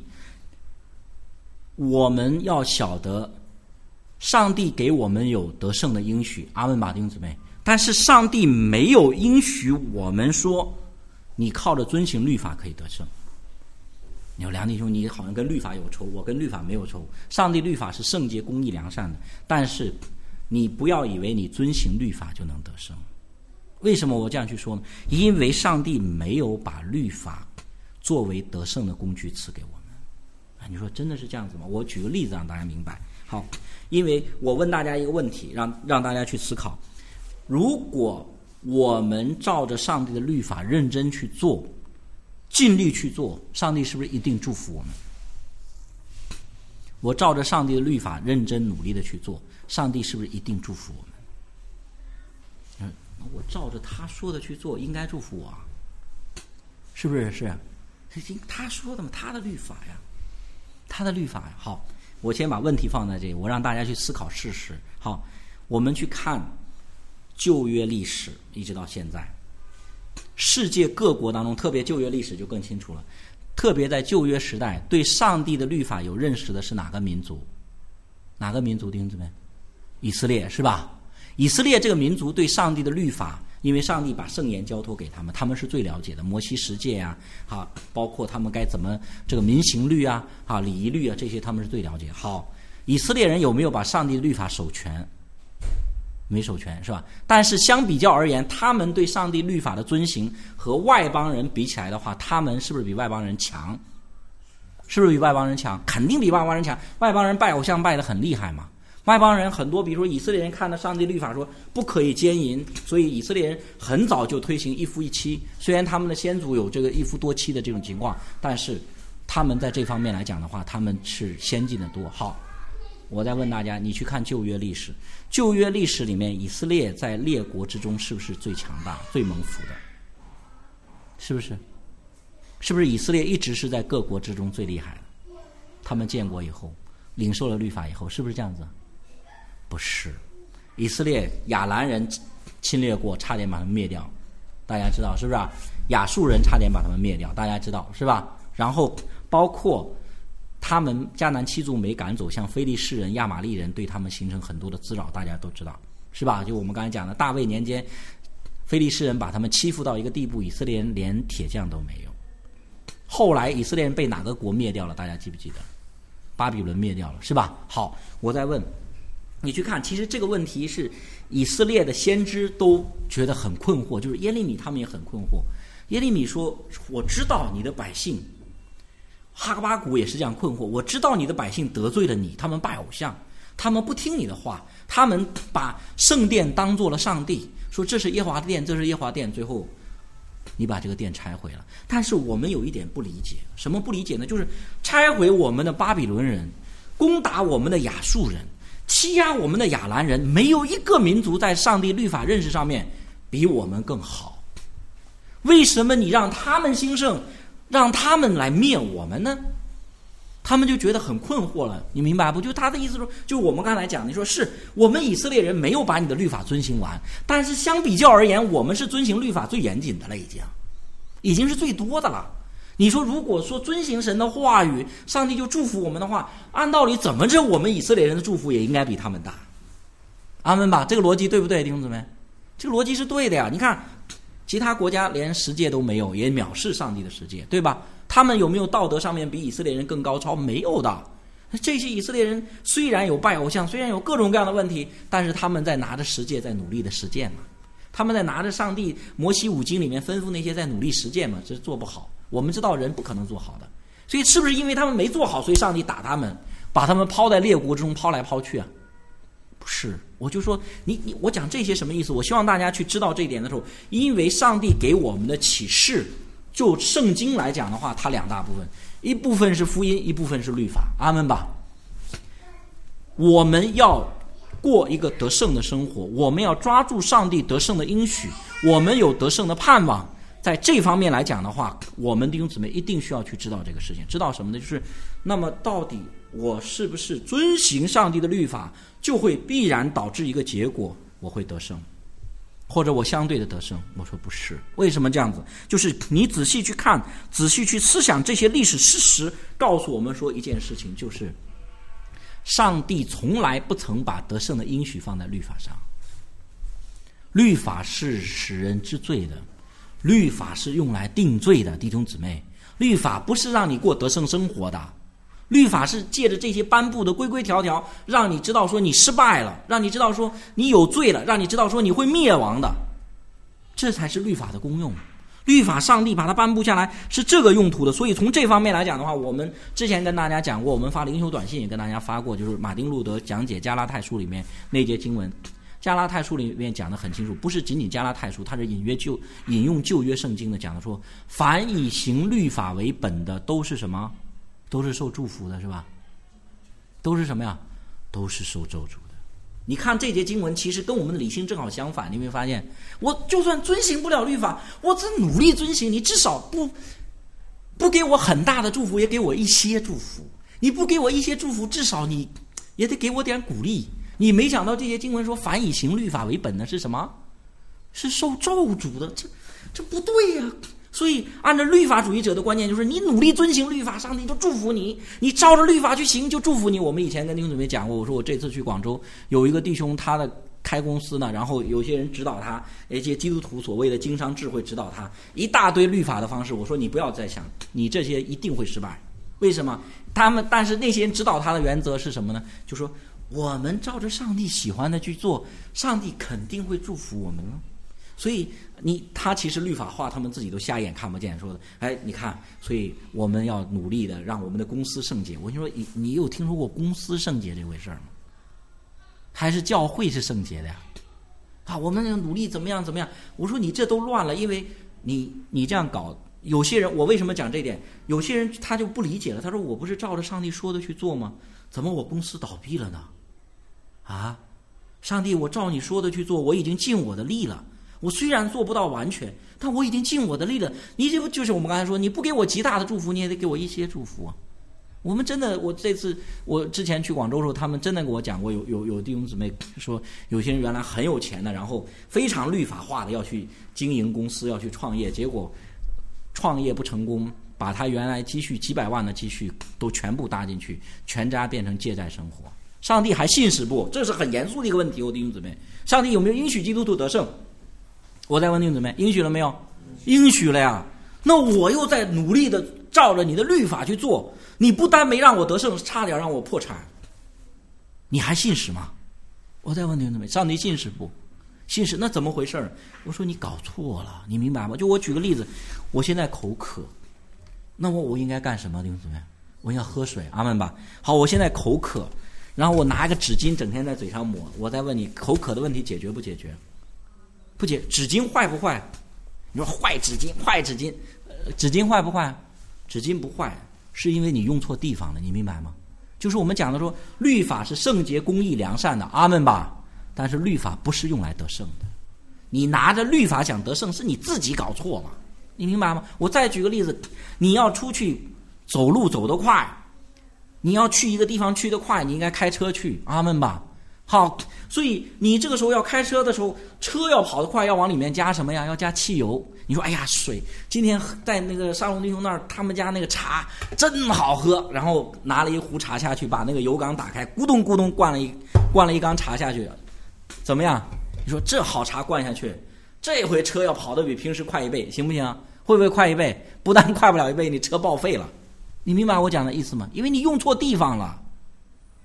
我们要晓得上帝给我们有得胜的应许，阿门吧，弟兄姊妹。但是上帝没有应许我们说你靠着遵行律法可以得胜。你说梁弟兄，你好像跟律法有仇，我跟律法没有仇。上帝律法是圣洁、公义、良善的，但是你不要以为你遵行律法就能得胜。为什么我这样去说呢？因为上帝没有把律法作为得胜的工具赐给我们。啊，你说真的是这样子吗？我举个例子让大家明白。好，因为我问大家一个问题，让让大家去思考：如果我们照着上帝的律法认真去做，尽力去做，上帝是不是一定祝福我们？我照着上帝的律法认真努力的去做，上帝是不是一定祝福我们？我照着他说的去做，应该祝福我啊，是不是？是他说的嘛，他的律法呀，他的律法呀。好，我先把问题放在这里，我让大家去思考事实。好，我们去看旧约历史一直到现在，世界各国当中，特别旧约历史就更清楚了，特别在旧约时代，对上帝的律法有认识的是哪个民族？哪个民族？弟兄姊妹，以色列，是吧？以色列这个民族对上帝的律法，因为上帝把圣言交托给他们，他们是最了解的，摩西十诫啊，啊，包括他们该怎么这个民行律啊，啊，礼仪律啊，这些他们是最了解。好，以色列人有没有把上帝的律法守全？没守全，是吧？但是相比较而言，他们对上帝律法的遵行和外邦人比起来的话，他们是不是比外邦人强？是不是比外邦人强？肯定比外邦人强。外邦人拜偶像拜得很厉害嘛。外邦人很多，比如说以色列人看到上帝律法说不可以奸淫，所以以色列人很早就推行一夫一妻。虽然他们的先祖有这个一夫多妻的这种情况，但是他们在这方面来讲的话，他们是先进的多。好，我再问大家，你去看旧约历史，旧约历史里面，以色列在列国之中是不是最强大、最蒙福的？是不是？是不是以色列一直是在各国之中最厉害的？他们建国以后，领受了律法以后，是不是这样子？不是，以色列亚兰人侵略过，差点把他们灭掉，大家知道是不是啊？亚述人差点把他们灭掉，大家知道是吧？然后包括他们迦南七族没赶走，像非利士人、亚玛力人对他们形成很多的滋扰，大家都知道是吧？就我们刚才讲的大卫年间，非利士人把他们欺负到一个地步，以色列人连铁匠都没有。后来以色列人被哪个国灭掉了？大家记不记得？巴比伦灭掉了，是吧？好，我再问你去看，其实这个问题是以色列的先知都觉得很困惑，就是耶利米他们也很困惑。耶利米说：“我知道你的百姓。”哈巴谷也是这样困惑，我知道你的百姓得罪了你，他们拜偶像，他们不听你的话，他们把圣殿当作了上帝，说这是耶和华的殿，这是耶和华殿，最后你把这个殿拆毁了。但是我们有一点不理解，什么不理解呢？就是拆毁我们的巴比伦人，攻打我们的亚述人，欺压我们的亚兰人，没有一个民族在上帝律法认识上面比我们更好。为什么你让他们兴盛，让他们来灭我们呢？他们就觉得很困惑了，你明白不？就他的意思说，就我们刚才讲，你说是我们以色列人没有把你的律法遵行完，但是相比较而言，我们是遵行律法最严谨的了，已经已经是最多的了。你说如果说遵行神的话语，上帝就祝福我们的话，按道理怎么着我们以色列人的祝福也应该比他们大。阿们吧，这个逻辑对不对，弟兄姊妹？这个逻辑是对的呀。你看其他国家连十诫都没有，也藐视上帝的十诫，对吧？他们有没有道德上面比以色列人更高超？没有的。这些以色列人虽然有拜偶像，虽然有各种各样的问题，但是他们在拿着十诫在努力的实践嘛。 他们在拿着上帝摩西五经里面吩咐那些在努力实践嘛，这做不好。我们知道人不可能做好的，所以是不是因为他们没做好，所以上帝打他们，把他们抛在列国之中抛来抛去啊？不是，我就说你你我讲这些什么意思？我希望大家去知道这一点的时候，因为上帝给我们的启示，就圣经来讲的话，它两大部分，一部分是福音，一部分是律法。阿们吧。我们要过一个得胜的生活，我们要抓住上帝得胜的应许，我们有得胜的盼望。在这方面来讲的话，我们弟兄姊妹一定需要去知道这个事情。知道什么呢？就是那么到底我是不是遵行上帝的律法，就会必然导致一个结果，我会得胜，或者我相对的得胜？我说不是。为什么这样子？就是你仔细去看，仔细去思想这些历史事实，告诉我们说一件事情，就是上帝从来不曾把得胜的应许放在律法上。律法是使人知罪的，律法是用来定罪的，弟兄姊妹。律法不是让你过得胜生活的，律法是借着这些颁布的规规条条，让你知道说你失败了，让你知道说你有罪了，让你知道说你会灭亡的，这才是律法的功用。律法上帝把它颁布下来是这个用途的。所以从这方面来讲的话，我们之前跟大家讲过，我们发灵修短信也跟大家发过，就是马丁路德讲解加拉太书里面那节经文。加拉太书里面讲得很清楚，不是仅仅加拉太书，它是引约旧引用旧约圣经的，讲的说凡以行律法为本的都是什么？都是受祝福的，是吧？都是什么呀？都是受咒诅的。你看这节经文其实跟我们的理性正好相反，你会发现我就算遵行不了律法，我只努力遵行，你至少不不给我很大的祝福，也给我一些祝福。你不给我一些祝福，至少你也得给我点鼓励。你没想到这些经文说凡以行律法为本的是什么？是受咒诅的，这这不对呀、啊！所以按照律法主义者的观念，就是你努力遵行律法，上帝就祝福你；你照着律法去行，就祝福你。我们以前跟弟兄姊妹讲过，我说我这次去广州，有一个弟兄他的开公司呢，然后有些人指导他，一些基督徒所谓的经商智慧指导他一大堆律法的方式。我说你不要再想，你这些一定会失败。为什么？他们但是那些人指导他的原则是什么呢？就说我们照着上帝喜欢的去做，上帝肯定会祝福我们了。所以你他其实律法化，他们自己都瞎眼看不见，说的，哎，你看，所以我们要努力的让我们的公司圣洁。我就说，你你有听说过公司圣洁这回事吗？还是教会是圣洁的呀？啊，我们要努力怎么样怎么样？我说你这都乱了，因为你你这样搞，有些人，我为什么讲这点？有些人他就不理解了，他说我不是照着上帝说的去做吗？怎么我公司倒闭了呢？啊，上帝，我照你说的去做，我已经尽我的力了。我虽然做不到完全，但我已经尽我的力了。你这不就是我们刚才说，你不给我极大的祝福，你也得给我一些祝福啊。我们真的，我这次我之前去广州的时候，他们真的跟我讲过，有有有弟兄姊妹说，有些人原来很有钱的，然后非常律法化的要去经营公司，要去创业，结果创业不成功，把他原来积蓄几百万的积蓄都全部搭进去，全家变成借债生活。上帝还信使不？这是很严肃的一个问题，我弟兄姊妹，上帝有没有应许基督徒得胜？我再问弟兄姊妹，应许了没有？应许了呀。那我又在努力的照着你的律法去做，你不但没让我得胜，差点让我破产，你还信使吗？我再问弟兄姊妹，上帝信使不？信使，那怎么回事？我说你搞错了，你明白吗？就我举个例子，我现在口渴，那我我应该干什么？弟兄姊妹，我应该喝水，阿们吧。好，我现在口渴，然后我拿一个纸巾整天在嘴上抹，我再问你，口渴的问题解决不解决？不解。纸巾坏不坏？你说坏纸巾，坏纸巾，呃，纸巾坏不坏？纸巾不坏，是因为你用错地方了，你明白吗？就是我们讲的说，律法是圣洁、公义、良善的，阿们吧。但是律法不是用来得胜的，你拿着律法想得胜，是你自己搞错了，你明白吗？我再举个例子，你要出去走路走得快，你要去一个地方去得快，你应该开车去，阿们吧。好，所以你这个时候要开车的时候，车要跑得快，要往里面加什么呀？要加汽油。你说，哎呀，水，今天在那个沙龙弟兄那儿，他们家那个茶真好喝，然后拿了一壶茶下去，把那个油缸打开，咕咚咕咚灌了一灌了一缸茶下去，怎么样？你说这好茶灌下去，这回车要跑得比平时快一倍，行不行？会不会快一倍？不但快不了一倍，你车报废了。你明白我讲的意思吗？因为你用错地方了。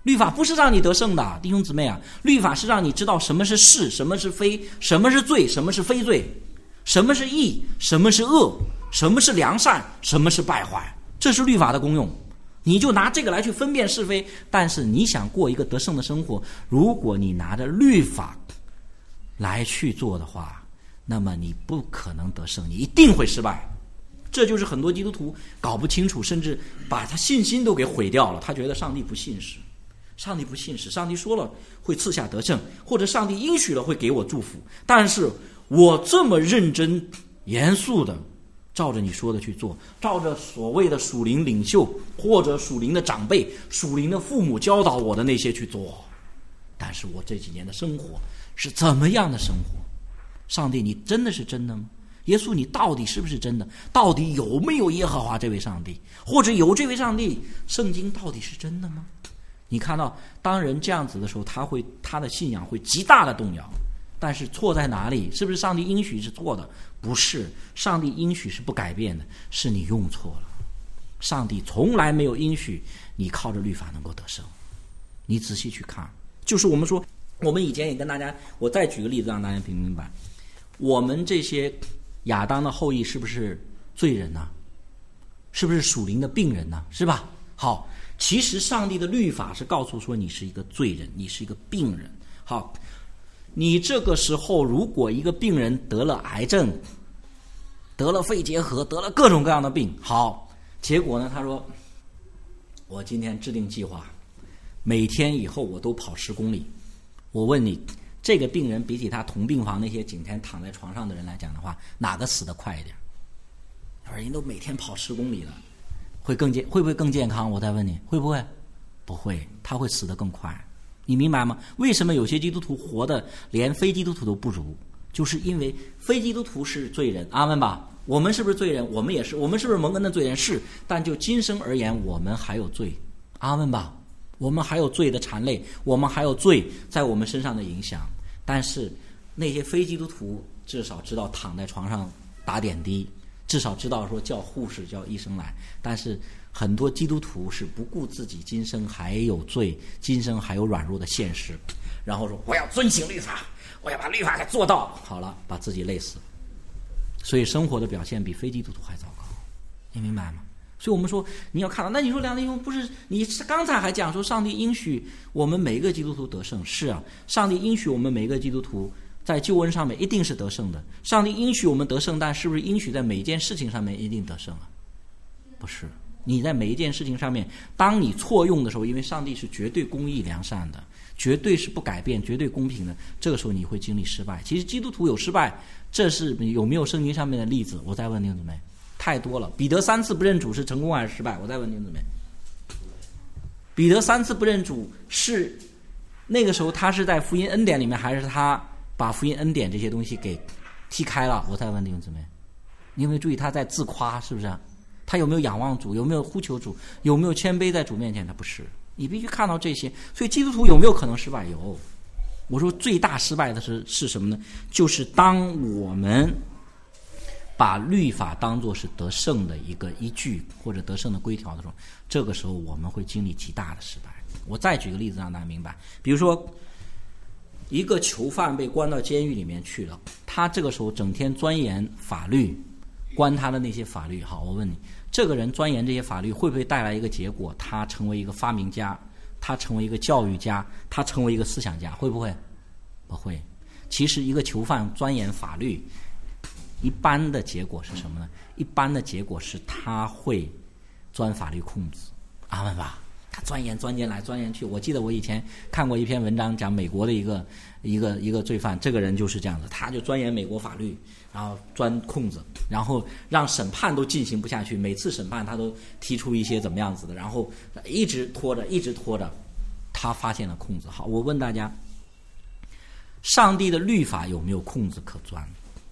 律法不是让你得胜的，弟兄姊妹啊，律法是让你知道什么是是，什么是非，什么是罪，什么是非罪，什么是义，什么是恶，什么是良善，什么是败坏，这是律法的功用。你就拿这个来去分辨是非。但是你想过一个得胜的生活，如果你拿着律法来去做的话，那么你不可能得胜，你一定会失败。这就是很多基督徒搞不清楚，甚至把他信心都给毁掉了。他觉得上帝不信实，上帝不信实，上帝说了会赐下得胜，或者上帝应许了会给我祝福，但是我这么认真严肃的照着你说的去做，照着所谓的属灵领袖或者属灵的长辈、属灵的父母教导我的那些去做，但是我这几年的生活是怎么样的生活？上帝，你真的是真的吗？耶稣，你到底是不是真的？到底有没有耶和华这位上帝？或者有这位上帝，圣经到底是真的吗？你看到当人这样子的时候，他会他的信仰会极大的动摇。但是错在哪里？是不是上帝应许是错的？不是，上帝应许是不改变的，是你用错了。上帝从来没有应许你靠着律法能够得胜。你仔细去看，就是我们说，我们以前也跟大家，我再举个例子让大家明明白，我们这些亚当的后裔是不是罪人呢、啊？是不是属灵的病人呢、啊？是吧？好，其实上帝的律法是告诉说你是一个罪人，你是一个病人。好，你这个时候如果一个病人得了癌症，得了肺结核，得了各种各样的病，好，结果呢，他说我今天制定计划，每天以后我都跑十公里。我问你，这个病人比起他同病房那些整天躺在床上的人来讲的话，哪个死得快一点？人都每天跑十公里了，会更健会不会更健康？我再问你，会不会？不会，他会死得更快。你明白吗？为什么有些基督徒活得连非基督徒都不如？就是因为非基督徒是罪人，阿们吧。我们是不是罪人？我们也是。我们是不是蒙恩的罪人？是。但就今生而言，我们还有罪，阿们吧。我们还有罪的缠累，我们还有罪在我们身上的影响。但是那些非基督徒至少知道躺在床上打点滴，至少知道说叫护士叫医生来。但是很多基督徒是不顾自己今生还有罪，今生还有软弱的现实，然后说我要遵行律法，我要把律法给做到，好了，把自己累死。所以生活的表现比非基督徒还糟糕，你明白吗？所以我们说你要看到，那你说梁弟兄不是你刚才还讲说上帝应许我们每一个基督徒得胜，是啊，上帝应许我们每一个基督徒在救恩上面一定是得胜的。上帝应许我们得胜，但是不是应许在每一件事情上面一定得胜啊？不是。你在每一件事情上面，当你错用的时候，因为上帝是绝对公义良善的，绝对是不改变，绝对公平的，这个时候你会经历失败。其实基督徒有失败，这是有没有圣经上面的例子？我再问弟兄姊妹，太多了。彼得三次不认主是成功还是失败？我再问弟兄姊妹，彼得三次不认主是那个时候他是在福音恩典里面，还是他把福音恩典这些东西给踢开了？我再问弟兄姊妹，你有没有注意他在自夸？是不是？他有没有仰望主？有没有呼求主？有没有谦卑在主面前？他不是。你必须看到这些。所以基督徒有没有可能失败？有。我说最大失败的是是什么呢？就是当我们把律法当作是得胜的一个依据或者得胜的规条的时候，这个时候我们会经历极大的失败。我再举个例子让大家明白，比如说一个囚犯被关到监狱里面去了，他这个时候整天钻研法律，关他的那些法律。好，我问你，这个人钻研这些法律会不会带来一个结果？他成为一个发明家，他成为一个教育家，他成为一个思想家，会不会？不会。其实一个囚犯钻研法律，一般的结果是什么呢？一般的结果是他会钻法律空子，阿们吧。他钻研钻研来钻研去。我记得我以前看过一篇文章，讲美国的一个一个一个罪犯，这个人就是这样子，他就钻研美国法律，然后钻空子，然后让审判都进行不下去，每次审判他都提出一些怎么样子的，然后一直拖着一直拖着，他发现了空子。好，我问大家，上帝的律法有没有空子可钻？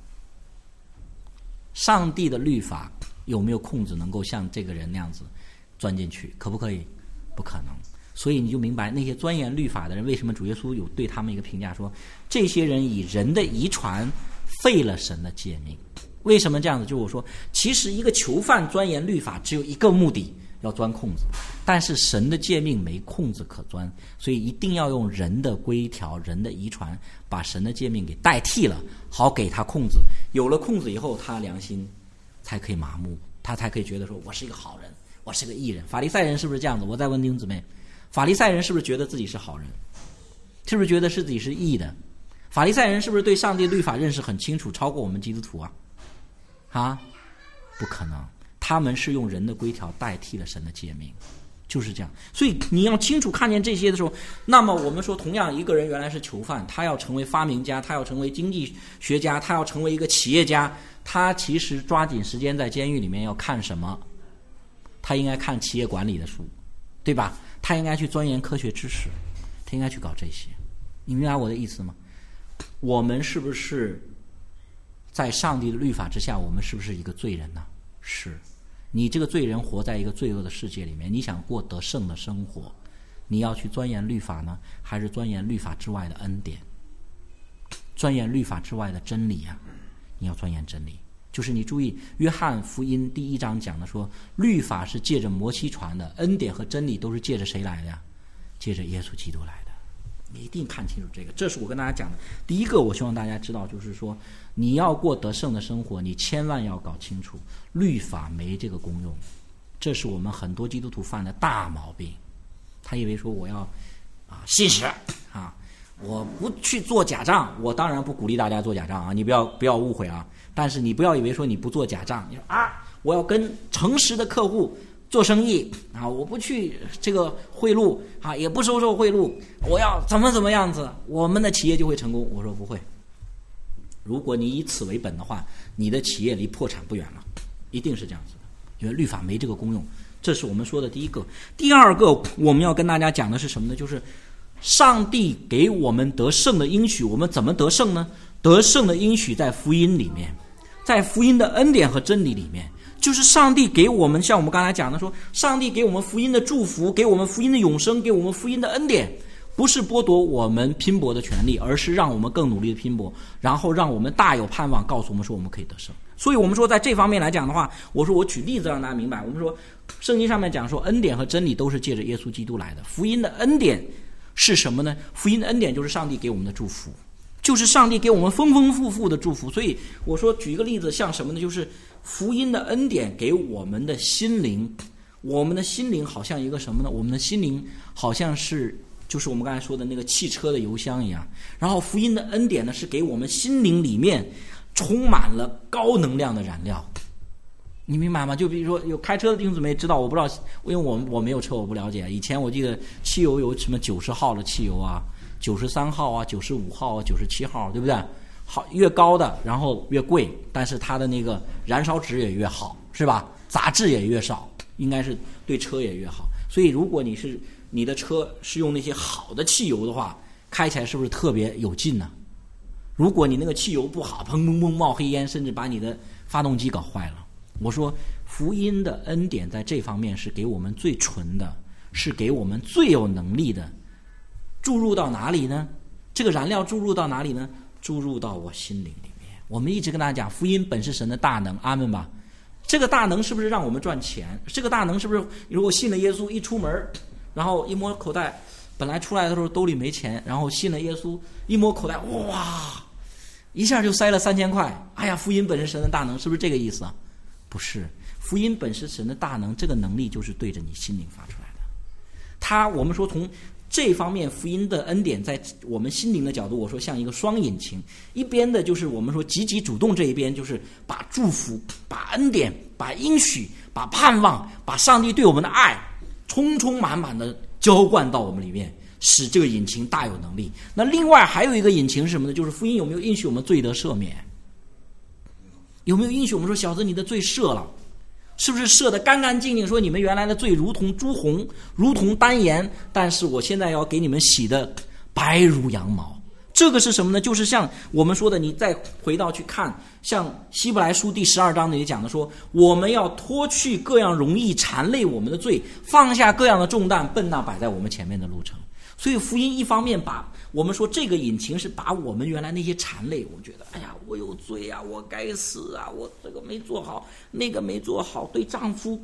上帝的律法有没有空子能够像这个人那样子钻进去？可不可以？不可能。所以你就明白那些钻研律法的人，为什么主耶稣有对他们一个评价，说这些人以人的遗传废了神的诫命。为什么这样子？就是我说，其实一个囚犯钻研律法只有一个目的， 要钻空子，但是神的诫命没空子可钻，所以一定要用人的规条、人的遗传，把神的诫命给代替了，好给他空子。有了空子以后，他良心才可以麻木，他才可以觉得说我是一个好人，我是个义人。法利赛人是不是这样子？我再问弟兄姊妹，法利赛人是不是觉得自己是好人？是不是觉得是自己是义的？法利赛人是不是对上帝律法认识很清楚，超过我们基督徒啊？啊，不可能，他们是用人的规条代替了神的诫命，就是这样。所以你要清楚看见这些的时候，那么我们说，同样一个人原来是囚犯，他要成为发明家，他要成为经济学家，他要成为一个企业家，他其实抓紧时间在监狱里面要看什么？他应该看企业管理的书，对吧？他应该去钻研科学知识，他应该去搞这些。你明白我的意思吗？我们是不是在上帝的律法之下，我们是不是一个罪人呢？是。你这个罪人活在一个罪恶的世界里面，你想过得胜的生活，你要去钻研律法呢，还是钻研律法之外的恩典，钻研律法之外的真理啊？你要钻研真理。就是你注意约翰福音第一章讲的说，律法是借着摩西传的，恩典和真理都是借着谁来的呀？借着耶稣基督来的。你一定看清楚这个，这是我跟大家讲的第一个。我希望大家知道，就是说你要过得胜的生活，你千万要搞清楚律法没这个功用。这是我们很多基督徒犯的大毛病。他以为说我要啊信实啊，我不去做假账。我当然不鼓励大家做假账啊，你不要不要误会啊。但是你不要以为说你不做假账，你说啊我要跟诚实的客户做生意啊，我不去这个贿赂啊，也不收受贿赂，我要怎么怎么样子，我们的企业就会成功。我说不会。如果你以此为本的话，你的企业离破产不远了，一定是这样子的，因为律法没这个功用。这是我们说的第一个。第二个，我们要跟大家讲的是什么呢？就是上帝给我们得胜的应许。我们怎么得胜呢？得胜的应许在福音里面，在福音的恩典和真理里面。就是上帝给我们，像我们刚才讲的说，上帝给我们福音的祝福，给我们福音的永生，给我们福音的恩典，不是剥夺我们拼搏的权利，而是让我们更努力的拼搏，然后让我们大有盼望，告诉我们说我们可以得胜。所以我们说在这方面来讲的话，我说我举例子让大家明白。我们说圣经上面讲说恩典和真理都是借着耶稣基督来的。福音的恩典是什么呢？福音的恩典就是上帝给我们的祝福，就是上帝给我们丰丰富富的祝福。所以我说举一个例子，像什么呢？就是福音的恩典给我们的心灵，我们的心灵好像一个什么呢？我们的心灵好像是就是我们刚才说的那个汽车的油箱一样。然后福音的恩典呢，是给我们心灵里面充满了高能量的燃料。你明白吗？就比如说有开车的弟兄姊妹知道，我不知道，因为我我没有车，我不了解。以前我记得汽油有什么九十号的汽油啊，九十三号啊，九十五号啊，九十七号，对不对？好，越高的然后越贵，但是它的那个燃烧值也越好，是吧？杂质也越少，应该是对车也越好。所以如果你是你的车是用那些好的汽油的话，开起来是不是特别有劲呢？如果你那个汽油不好，砰砰砰冒黑烟，甚至把你的发动机搞坏了。我说福音的恩典在这方面是给我们最纯的，是给我们最有能力的。注入到哪里呢？这个燃料注入到哪里呢？注入到我心灵里面。我们一直跟大家讲，福音本是神的大能，阿们吧。这个大能是不是让我们赚钱？这个大能是不是如果信了耶稣，一出门然后一摸口袋，本来出来的时候兜里没钱，然后信了耶稣，一摸口袋，哇，一下就塞了三千块。哎呀，福音本是神的大能，是不是这个意思啊？不是，福音本是神的大能，这个能力就是对着你心灵发出来的。他我们说从这方面福音的恩典在我们心灵的角度，我说像一个双引擎，一边的就是我们说积极主动，这一边就是把祝福、把恩典、把应许、把盼望、把上帝对我们的爱充充满满的浇灌到我们里面，使这个引擎大有能力。那另外还有一个引擎是什么呢？就是福音有没有应许我们罪得赦免？有没有应许我们说小子你的罪赦了？是不是赦得干干净净？说你们原来的罪如同朱红，如同丹颜，但是我现在要给你们洗的白如羊毛。这个是什么呢？就是像我们说的，你再回到去看，像希伯来书第十二章那里讲的说，我们要脱去各样容易缠累我们的罪，放下各样的重担，奔那摆在我们前面的路程。所以福音一方面把我们说这个引擎是把我们原来那些缠累，我觉得哎呀我有罪啊，我该死啊，我这个没做好，那个没做好，对丈夫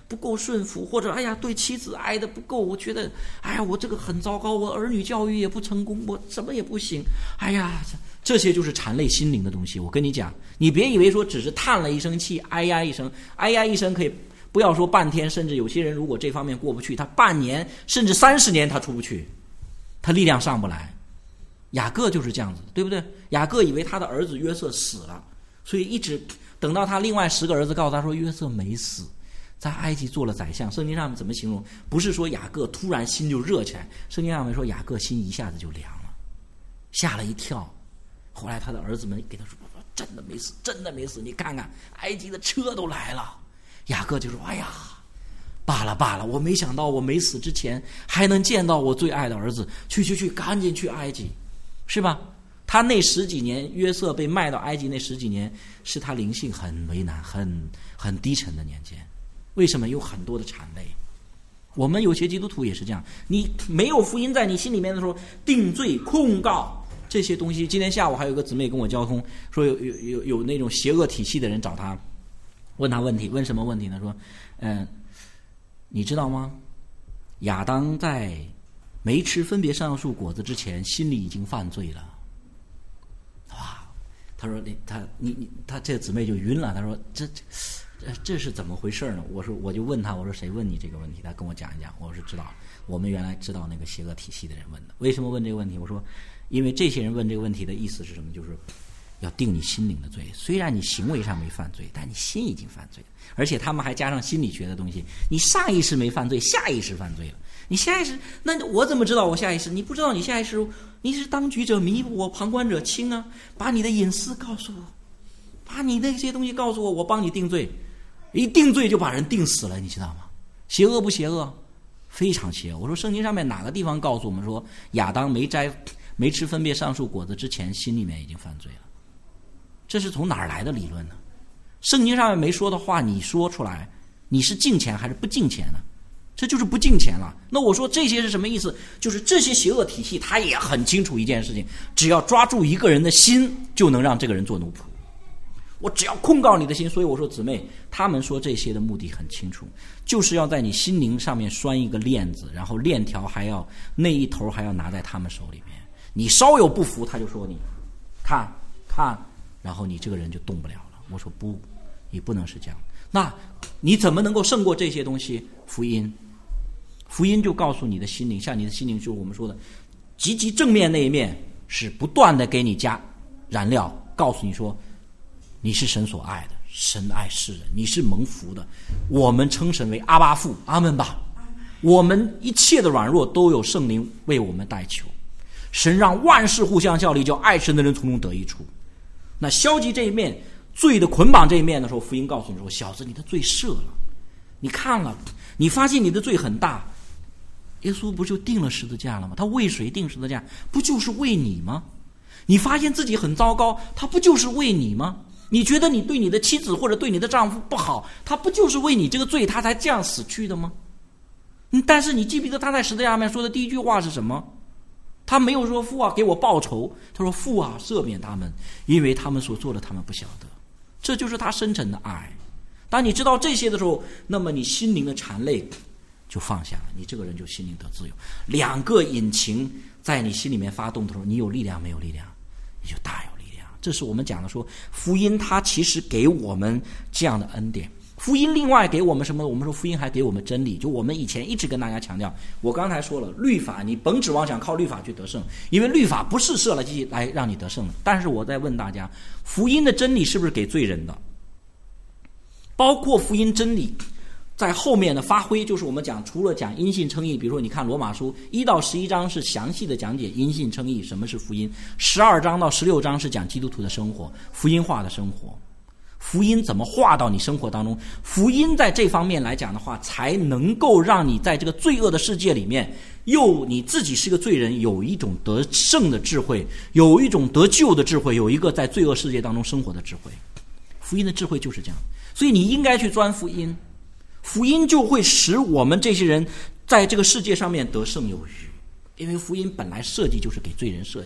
不够顺服，或者哎呀对妻子爱的不够，我觉得哎呀我这个很糟糕，我儿女教育也不成功，我什么也不行，哎呀这些就是缠累心灵的东西。我跟你讲，你别以为说只是叹了一声气，哎呀一声，哎呀一声可以，不要说半天，甚至有些人如果这方面过不去，他半年甚至三十年他出不去，他力量上不来。雅各就是这样子，对不对？雅各以为他的儿子约瑟死了，所以一直等到他另外十个儿子告诉他说约瑟没死，在埃及做了宰相。圣经上面怎么形容？不是说雅各突然心就热起来，圣经上面说雅各心一下子就凉了，吓了一跳。后来他的儿子们给他说真的没死，真的没死，你看看埃及的车都来了。雅各就说哎呀罢了罢了，我没想到我没死之前还能见到我最爱的儿子，去去去赶紧去埃及，是吧？他那十几年，约瑟被卖到埃及那十几年，是他灵性很为难很很低沉的年间。为什么？有很多的缠累。我们有些基督徒也是这样，你没有福音在你心里面的时候，定罪控告这些东西。今天下午还有个姊妹跟我交通，说有有有有那种邪恶体系的人找他，问他问题。问什么问题呢？说嗯你知道吗？亚当在没吃分别善恶树果子之前，心里已经犯罪了。哇！他说你他你你他这姊妹就晕了。他说这这这是怎么回事呢？我说我就问他，我说谁问你这个问题？他跟我讲一讲。我是知道，我们原来知道那个邪恶体系的人问的。为什么问这个问题？我说因为这些人问这个问题的意思是什么？就是要定你心灵的罪。虽然你行为上没犯罪，但你心已经犯罪了。而且他们还加上心理学的东西，你上意识没犯罪，下意识犯罪了。你下意识，那我怎么知道我下意识？你不知道你下意识，你是当局者迷，我旁观者清啊！把你的隐私告诉我，把你那些东西告诉我，我帮你定罪。一定罪就把人定死了，你知道吗？邪恶不邪恶？非常邪恶。我说圣经上面哪个地方告诉我们说亚当没摘没吃分别善树果子之前，心里面已经犯罪了？这是从哪儿来的理论呢？圣经上面没说的话，你说出来，你是敬钱还是不敬钱呢？这就是不敬钱了。那我说这些是什么意思？就是这些邪恶体系，他也很清楚一件事情：只要抓住一个人的心，就能让这个人做奴仆。我只要控告你的心。所以我说姊妹，他们说这些的目的很清楚，就是要在你心灵上面拴一个链子，然后链条还要那一头还要拿在他们手里面。你稍有不服，他就说你看看，然后你这个人就动不了了。我说不，你不能是这样。那你怎么能够胜过这些东西？福音，福音就告诉你的心灵，像你的心灵就是我们说的积极正面那一面，是不断的给你加燃料，告诉你说你是神所爱的，神爱世人，你是蒙福的。我们称神为阿爸父，阿们吧。我们一切的软弱都有圣灵为我们代求。神让万事互相效力，叫爱神的人从中得益处。那消极这一面，罪的捆绑这一面的时候，福音告诉你说，小子，你的罪赦了。你看了，你发现你的罪很大，耶稣不就定了十字架了吗？他为谁定十字架？不就是为你吗？你发现自己很糟糕，他不就是为你吗？你觉得你对你的妻子或者对你的丈夫不好，他不就是为你这个罪他才这样死去的吗？但是你记不记得他在十字架上面说的第一句话是什么？他没有说父啊给我报仇，他说父啊赦免他们，因为他们所做的他们不晓得。这就是他深沉的爱。当你知道这些的时候，那么你心灵的缠累就放下了，你这个人就心灵得自由。两个引擎在你心里面发动的时候，你有力量没有力量，你就大有力量。这是我们讲的说，福音它其实给我们这样的恩典。福音另外给我们什么？我们说福音还给我们真理。就我们以前一直跟大家强调，我刚才说了，律法你甭指望想靠律法去得胜，因为律法不是设了计来让你得胜的。但是我在问大家，福音的真理是不是给罪人的？包括福音真理在后面的发挥，就是我们讲除了讲因信称义，比如说你看罗马书一到十一章是详细的讲解因信称义，什么是福音，十二章到十六章是讲基督徒的生活，福音化的生活，福音怎么化到你生活当中。福音在这方面来讲的话，才能够让你在这个罪恶的世界里面，又你自己是个罪人，有一种得胜的智慧，有一种得救的智慧，有一个在罪恶世界当中生活的智慧。福音的智慧就是这样，所以你应该去钻福音，福音就会使我们这些人在这个世界上面得胜有余。因为福音本来设计就是给罪人设计的，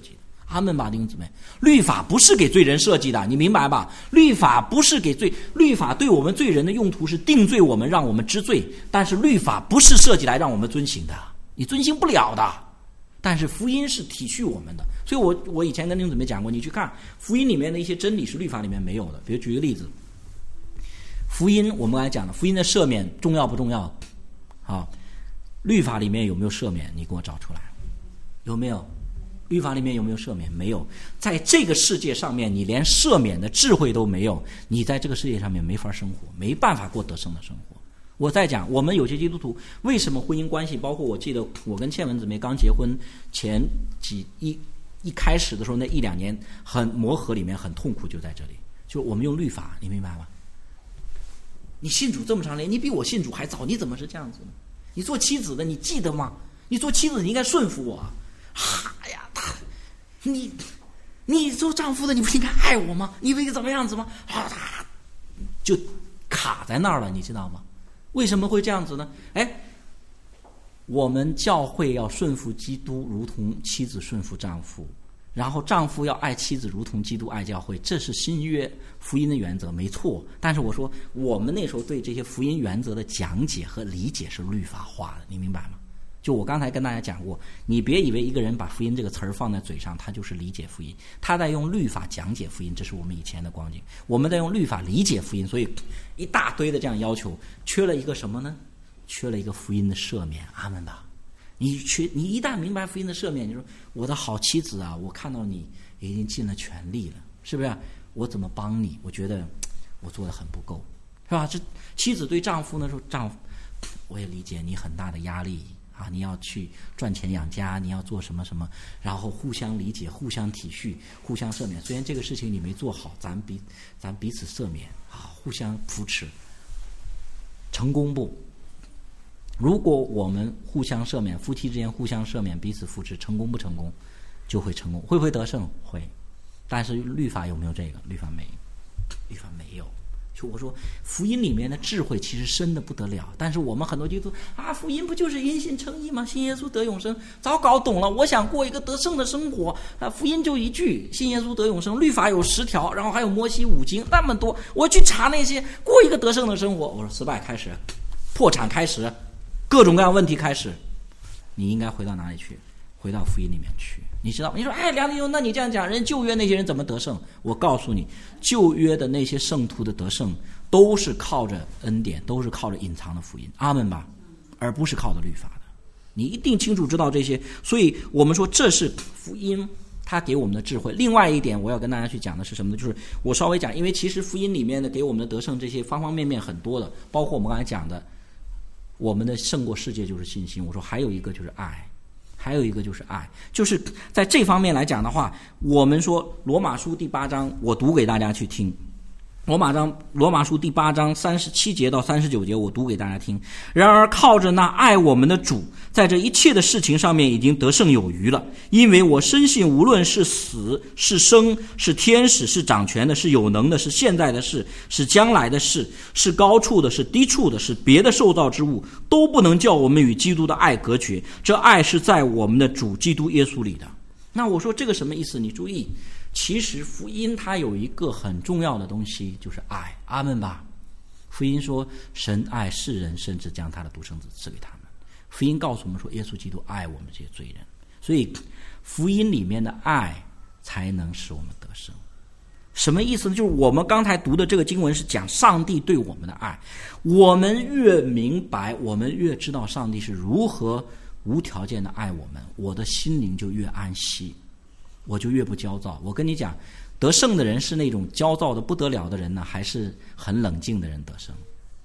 阿们吧，弟兄姊妹，律法不是给罪人设计的，你明白吧？律法不是给罪，律法对我们罪人的用途是定罪我们，让我们知罪，但是律法不是设计来让我们遵行的，你遵行不了的。但是福音是体恤我们的，所以我我以前跟弟兄姊妹讲过，你去看福音里面的一些真理是律法里面没有的。比如举个例子，福音我们刚才讲的，福音的赦免重要不重要？好，律法里面有没有赦免？你给我找出来，有没有？律法里面有没有赦免？没有。在这个世界上面，你连赦免的智慧都没有，你在这个世界上面没法生活，没办法过得胜的生活。我在讲，我们有些基督徒为什么婚姻关系，包括我记得我跟倩文姊妹刚结婚前几一一开始的时候，那一两年很磨合里面很痛苦，就在这里，就我们用律法，你明白吗？你信主这么长年，你比我信主还早，你怎么是这样子呢？你做妻子的，你记得吗？你做妻子，你应该顺服我。哎呀，他，你，你做丈夫的，你不应该爱我吗？你不应该怎么样子吗？啊，他就卡在那儿了，你知道吗？为什么会这样子呢？哎，我们教会要顺服基督，如同妻子顺服丈夫，然后丈夫要爱妻子，如同基督爱教会，这是新约福音的原则，没错。但是我说，我们那时候对这些福音原则的讲解和理解是律法化的，你明白吗？就我刚才跟大家讲过，你别以为一个人把福音这个词儿放在嘴上，他就是理解福音，他在用律法讲解福音，这是我们以前的光景。我们在用律法理解福音，所以一大堆的这样要求，缺了一个什么呢？缺了一个福音的赦免。阿们吧。你缺，你一旦明白福音的赦免，你说我的好妻子啊，我看到你已经尽了全力了，是不是？我怎么帮你？我觉得我做的很不够，是吧？这妻子对丈夫呢说，丈夫，我也理解你很大的压力啊，你要去赚钱养家，你要做什么什么，然后互相理解，互相体恤，互相赦免。虽然这个事情你没做好，咱彼咱彼此赦免啊，互相扶持，成功不？如果我们互相赦免，夫妻之间互相赦免，彼此扶持，成功不成功？就会成功。会不会得胜？会。但是律法有没有这个？律法没有，律法没有。就我说，福音里面的智慧其实深的不得了，但是我们很多基督徒啊，福音不就是因信称义吗？信耶稣得永生，早搞懂了。我想过一个得胜的生活啊，福音就一句，信耶稣得永生。律法有十条，然后还有摩西五经那么多，我去查那些，过一个得胜的生活。我说失败开始，破产开始，各种各样问题开始。你应该回到哪里去？回到福音里面去。你知道，你说哎，梁弟兄，那你这样讲，人旧约那些人怎么得胜？我告诉你，旧约的那些圣徒的得胜都是靠着恩典，都是靠着隐藏的福音，阿们吧，而不是靠着律法的。你一定清楚知道这些，所以我们说这是福音它给我们的智慧。另外一点我要跟大家去讲的是什么呢？就是我稍微讲，因为其实福音里面的给我们的得胜这些方方面面很多的，包括我们刚才讲的我们的胜过世界就是信心，我说还有一个就是爱，还有一个就是爱，就是在这方面来讲的话，我们说罗马书第八章，我读给大家去听。罗马章罗马书第八章三十七节到三十九节，我读给大家听。然而靠着那爱我们的主，在这一切的事情上面已经得胜有余了。因为我深信，无论是死是生，是天使，是掌权的，是有能的，是现在的事，是将来的事，是高处的，是低处的，是别的受造之物，都不能叫我们与基督的爱隔绝。这爱是在我们的主基督耶稣里的。那我说这个什么意思？你注意，其实福音它有一个很重要的东西，就是爱。阿们吧。福音说神爱世人，甚至将他的独生子赐给他们。福音告诉我们说耶稣基督爱我们这些罪人，所以福音里面的爱才能使我们得胜。什么意思呢？就是我们刚才读的这个经文是讲上帝对我们的爱，我们越明白，我们越知道上帝是如何无条件的爱我们，我的心灵就越安息，我就越不焦躁。我跟你讲，得胜的人是那种焦躁的不得了的人呢，还是很冷静的人得胜？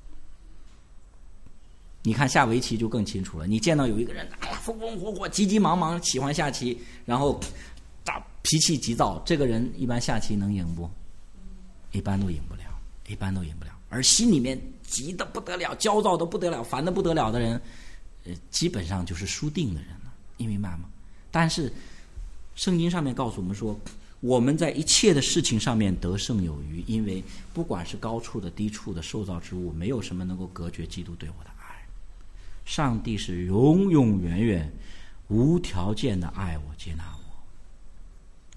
你看下围棋就更清楚了，你见到有一个人哎呀风风火火急急忙忙喜欢下棋，然后脾气急躁，这个人一般下棋能赢不？一般都赢不了，一般都赢不了。而心里面急得不得了，焦躁得不得了，烦得不得了的人，呃，基本上就是输定的人了，你明白吗？但是圣经上面告诉我们说，我们在一切的事情上面得胜有余，因为不管是高处的低处的受造之物，没有什么能够隔绝基督对我的爱。上帝是永永远远无条件的爱我接纳我，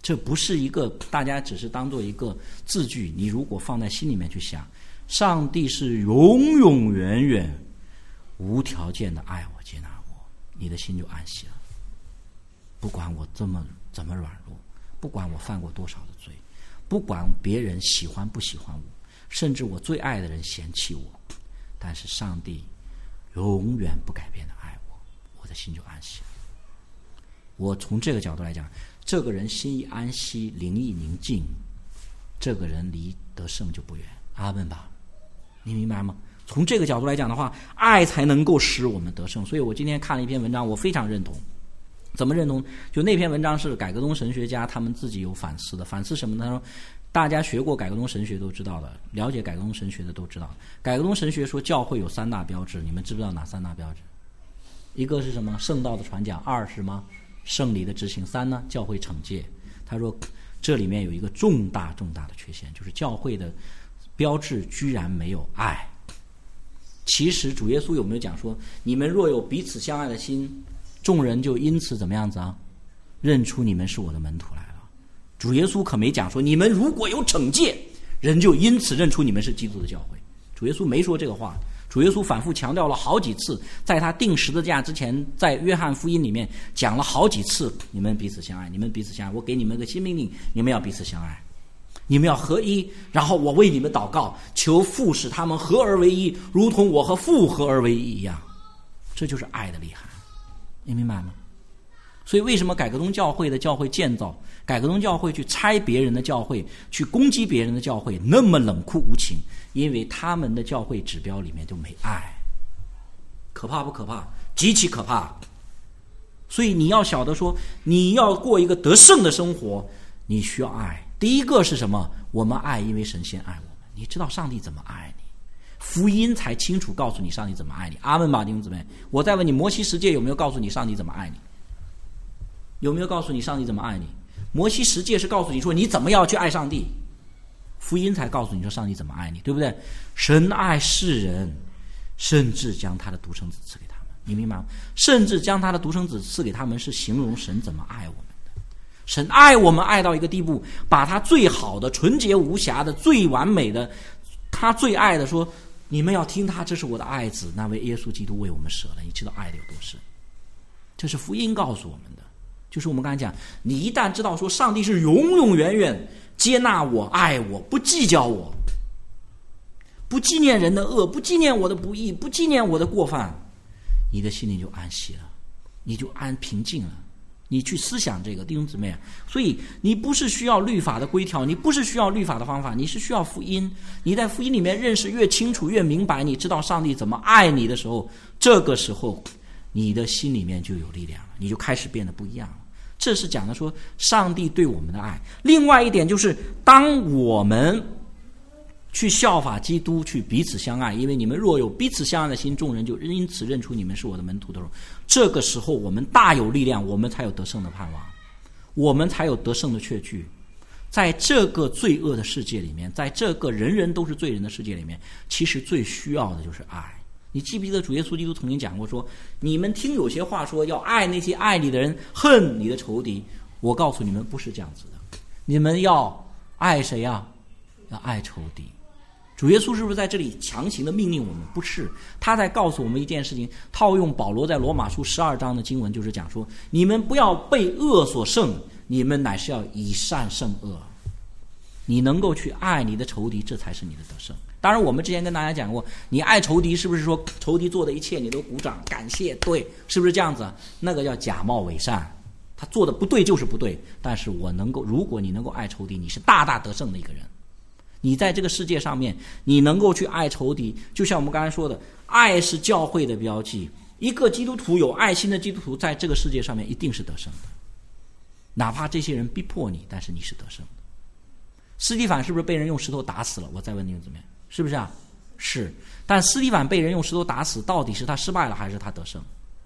这不是一个大家只是当做一个字句，你如果放在心里面去想，上帝是永永远远无条件的爱我接纳我，你的心就安息了。不管我这么怎么软弱，不管我犯过多少的罪，不管别人喜欢不喜欢我，甚至我最爱的人嫌弃我，但是上帝永远不改变的爱我，我的心就安息了。我从这个角度来讲，这个人心一安息，灵意宁静，这个人离得胜就不远。阿们吧，你明白吗？从这个角度来讲的话，爱才能够使我们得胜。所以我今天看了一篇文章，我非常认同。怎么认同？就那篇文章是改革宗神学家他们自己有反思的。反思什么呢？他说大家学过改革宗神学都知道的，了解改革宗神学的都知道，改革宗神学说教会有三大标志，你们知不知道哪三大标志？一个是什么？圣道的传讲。二是什么？圣礼的执行。三呢？教会惩戒。他说这里面有一个重大重大的缺陷，就是教会的标志居然没有爱。其实主耶稣有没有讲说，你们若有彼此相爱的心，众人就因此怎么样子啊？认出你们是我的门徒来了。主耶稣可没讲说，你们如果有惩戒，人就因此认出你们是基督的教会。主耶稣没说这个话。主耶稣反复强调了好几次，在他钉十字架之前，在约翰福音里面讲了好几次，你们彼此相爱，你们彼此相爱，我给你们个新命令，你们要彼此相爱，你们要合一，然后我为你们祷告，求父使他们合而为一，如同我和父合而为一一样。这就是爱的厉害，你明白吗？所以为什么改革宗教会的教会建造，改革宗教会去拆别人的教会，去攻击别人的教会那么冷酷无情？因为他们的教会指标里面就没爱。可怕不可怕？极其可怕。所以你要晓得说，你要过一个得胜的生活，你需要爱。第一个是什么？我们爱，因为神先爱我们。你知道上帝怎么爱你，福音才清楚告诉你上帝怎么爱你。阿们吧，弟兄姊妹。我再问你，摩西十诫有没有告诉你上帝怎么爱你？有没有告诉你上帝怎么爱你？摩西十诫是告诉你说你怎么样去爱上帝，福音才告诉你说上帝怎么爱你，对不对？神爱世人，甚至将他的独生子赐给他们，你明白吗？甚至将他的独生子赐给他们，是形容神怎么爱我们的。神爱我们爱到一个地步，把他最好的、纯洁无瑕的、最完美的，他最爱的说，你们要听他，这是我的爱子，那位耶稣基督为我们舍了。你知道爱的有多深？这是福音告诉我们的。就是我们刚才讲，你一旦知道说上帝是永永远远接纳我、爱我、不计较我，不纪念人的恶，不纪念我的不义，不纪念我的过犯，你的心里就安息了，你就安平静了。你去思想这个，弟兄姊妹，所以你不是需要律法的规条，你不是需要律法的方法，你是需要福音。你在福音里面认识越清楚越明白，你知道上帝怎么爱你的时候，这个时候你的心里面就有力量了，你就开始变得不一样了。这是讲的说上帝对我们的爱。另外一点就是，当我们去效法基督，去彼此相爱，因为你们若有彼此相爱的心，众人就因此认出你们是我的门徒的时候，这个时候我们大有力量，我们才有得胜的盼望，我们才有得胜的确据。在这个罪恶的世界里面，在这个人人都是罪人的世界里面，其实最需要的就是爱。你记不记得主耶稣基督曾经讲过说，你们听有些话说要爱那些爱你的人，恨你的仇敌。我告诉你们不是这样子的，你们要爱谁啊？要爱仇敌。主耶稣是不是在这里强行的命令我们？不是，他在告诉我们一件事情，套用保罗在罗马书十二章的经文，就是讲说，你们不要被恶所胜，你们乃是要以善胜恶。你能够去爱你的仇敌，这才是你的得胜。当然我们之前跟大家讲过，你爱仇敌是不是说仇敌做的一切你都鼓掌感谢，对，是不是这样子？那个叫假冒伪善，他做的不对就是不对。但是我能够，如果你能够爱仇敌，你是大大得胜的一个人。你在这个世界上面，你能够去爱仇敌，就像我们刚才说的，爱是教会的标记。一个基督徒有爱心的基督徒，在这个世界上面一定是得胜的，哪怕这些人逼迫你，但是你是得胜的。司提反是不是被人用石头打死了？我再问你们怎么样？是不是啊？是。但司提反被人用石头打死，到底是他失败了还是他得胜？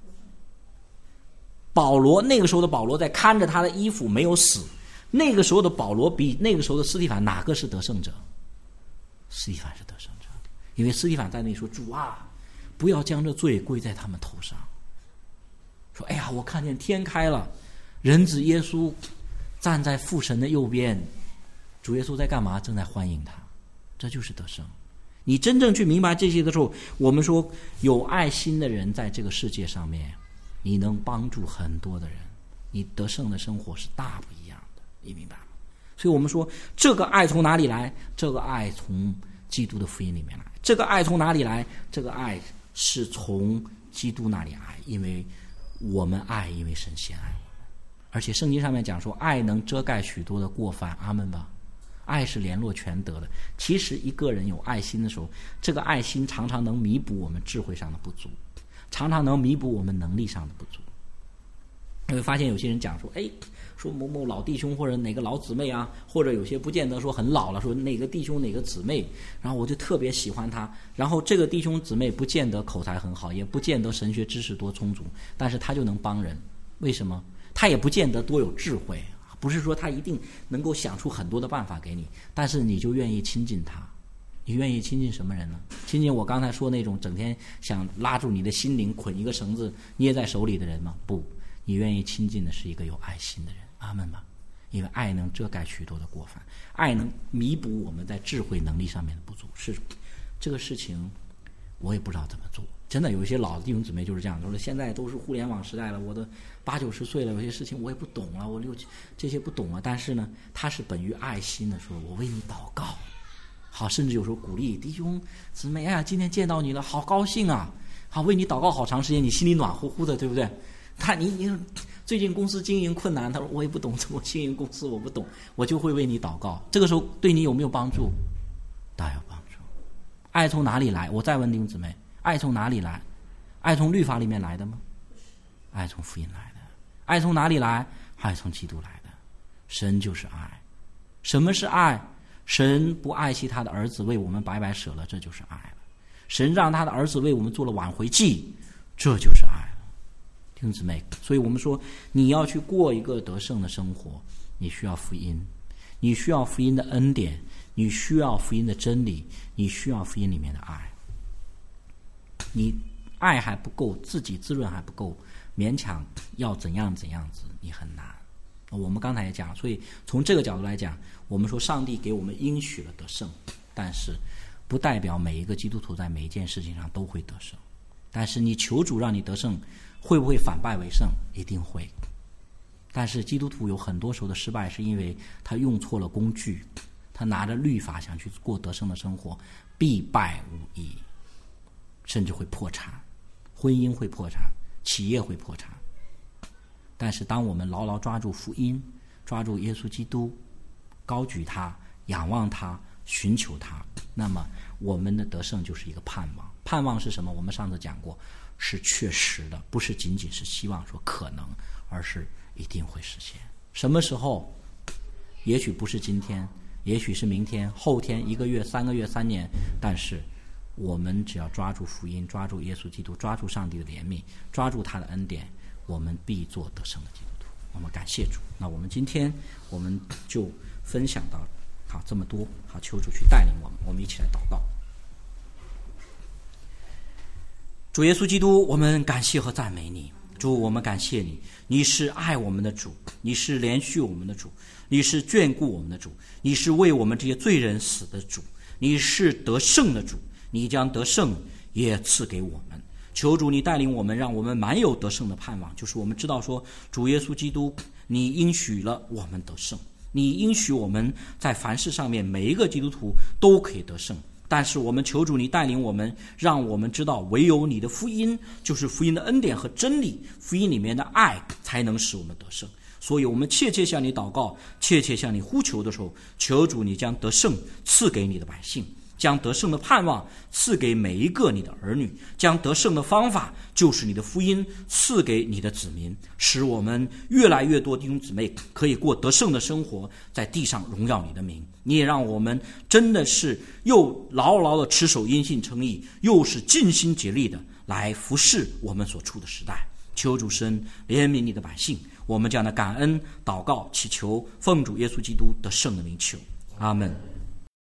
保罗那个时候的保罗在看着他的衣服没有死，那个时候的保罗比那个时候的司提反哪个是得胜者？司提反是得胜者，因为司提反在那里说，主啊，不要将这罪归在他们头上。说哎呀，我看见天开了，人子耶稣站在父神的右边，主耶稣在干嘛？正在欢迎他，这就是得胜。你真正去明白这些的时候，我们说有爱心的人在这个世界上面，你能帮助很多的人，你得胜的生活是大不一样的，你明白吗？所以我们说这个爱从哪里来？这个爱从基督的福音里面来。这个爱从哪里来？这个爱是从基督那里来，因为我们爱，因为神先爱我们。而且圣经上面讲说，爱能遮盖许多的过犯，阿们吧。爱是联络全德的。其实一个人有爱心的时候，这个爱心常常能弥补我们智慧上的不足，常常能弥补我们能力上的不足。你会发现有些人讲说，哎，说某某老弟兄或者哪个老姊妹啊，或者有些不见得说很老了，说哪个弟兄哪个姊妹，然后我就特别喜欢他，然后这个弟兄姊妹不见得口才很好，也不见得神学知识多充足，但是他就能帮人。为什么？他也不见得多有智慧，不是说他一定能够想出很多的办法给你，但是你就愿意亲近他。你愿意亲近什么人呢？亲近我刚才说那种整天想拉住你的心灵，捆一个绳子捏在手里的人吗？不，你愿意亲近的是一个有爱心的人，阿们吧。因为爱能遮盖许多的过犯，爱能弥补我们在智慧能力上面的不足。是这个事情我也不知道怎么做，真的有一些老的弟兄姊妹就是这样说，现在都是互联网时代了，我都八九十岁了，有些事情我也不懂了，我六这些不懂了，但是呢他是本于爱心的说，我为你祷告好，甚至有时候鼓励弟兄姊妹，哎呀，今天见到你了，好高兴啊！好，为你祷告好长时间，你心里暖乎乎的，对不对？他你你最近公司经营困难，他说我也不懂怎么经营公司，我不懂，我就会为你祷告。这个时候对你有没有帮助？大有帮助。爱从哪里来？我再问弟兄姊妹，爱从哪里来？爱从律法里面来的吗？爱从福音来的。爱从哪里来？爱从基督来的。神就是爱。什么是爱？神不爱惜他的儿子为我们白白舍了，这就是爱了。神让他的儿子为我们做了挽回祭，这就是爱了。弟兄姊妹，所以我们说你要去过一个得胜的生活，你需要福音，你需要福音的恩典，你需要福音的真理，你需要福音里面的爱。你爱还不够，自己滋润还不够，勉强要怎样怎样子，你很难。我们刚才也讲，所以从这个角度来讲，我们说上帝给我们应许了得胜，但是不代表每一个基督徒在每一件事情上都会得胜。但是你求主让你得胜，会不会反败为胜？一定会。但是基督徒有很多时候的失败，是因为他用错了工具，他拿着律法想去过得胜的生活，必败无益，甚至会破产，婚姻会破产，企业会破产。但是当我们牢牢抓住福音，抓住耶稣基督，高举他，仰望他，寻求他，那么我们的得胜就是一个盼望。盼望是什么？我们上次讲过，是确实的，不是仅仅是希望说可能，而是一定会实现。什么时候？也许不是今天，也许是明天、后天、一个月、三个月、三年，但是我们只要抓住福音，抓住耶稣基督，抓住上帝的怜悯，抓住他的恩典，我们必做得胜的基督徒。我们感谢主。那我们今天我们就分享到好这么多，好，求主去带领我们，我们一起来祷告。主耶稣基督，我们感谢和赞美你。主，我们感谢你，你是爱我们的主，你是连续我们的主，你是眷顾我们的主，你是为我们这些罪人死的主，你是得胜的主，你将得胜也赐给我们。求主你带领我们，让我们满有得胜的盼望，就是我们知道说，主耶稣基督，你应许了我们得胜，你应许我们在凡事上面每一个基督徒都可以得胜。但是我们求主你带领我们，让我们知道唯有你的福音，就是福音的恩典和真理，福音里面的爱才能使我们得胜。所以我们切切向你祷告，切切向你呼求的时候，求主你将得胜赐给你的百姓，将得胜的盼望赐给每一个你的儿女，将得胜的方法就是你的福音赐给你的子民，使我们越来越多弟兄姊妹可以过得胜的生活，在地上荣耀你的名。你也让我们真的是又牢牢的持守因信称义，又是尽心竭力的来服侍我们所处的时代。求主神怜悯你的百姓，我们这样的感恩祷告祈求，奉主耶稣基督得胜的名求，阿们。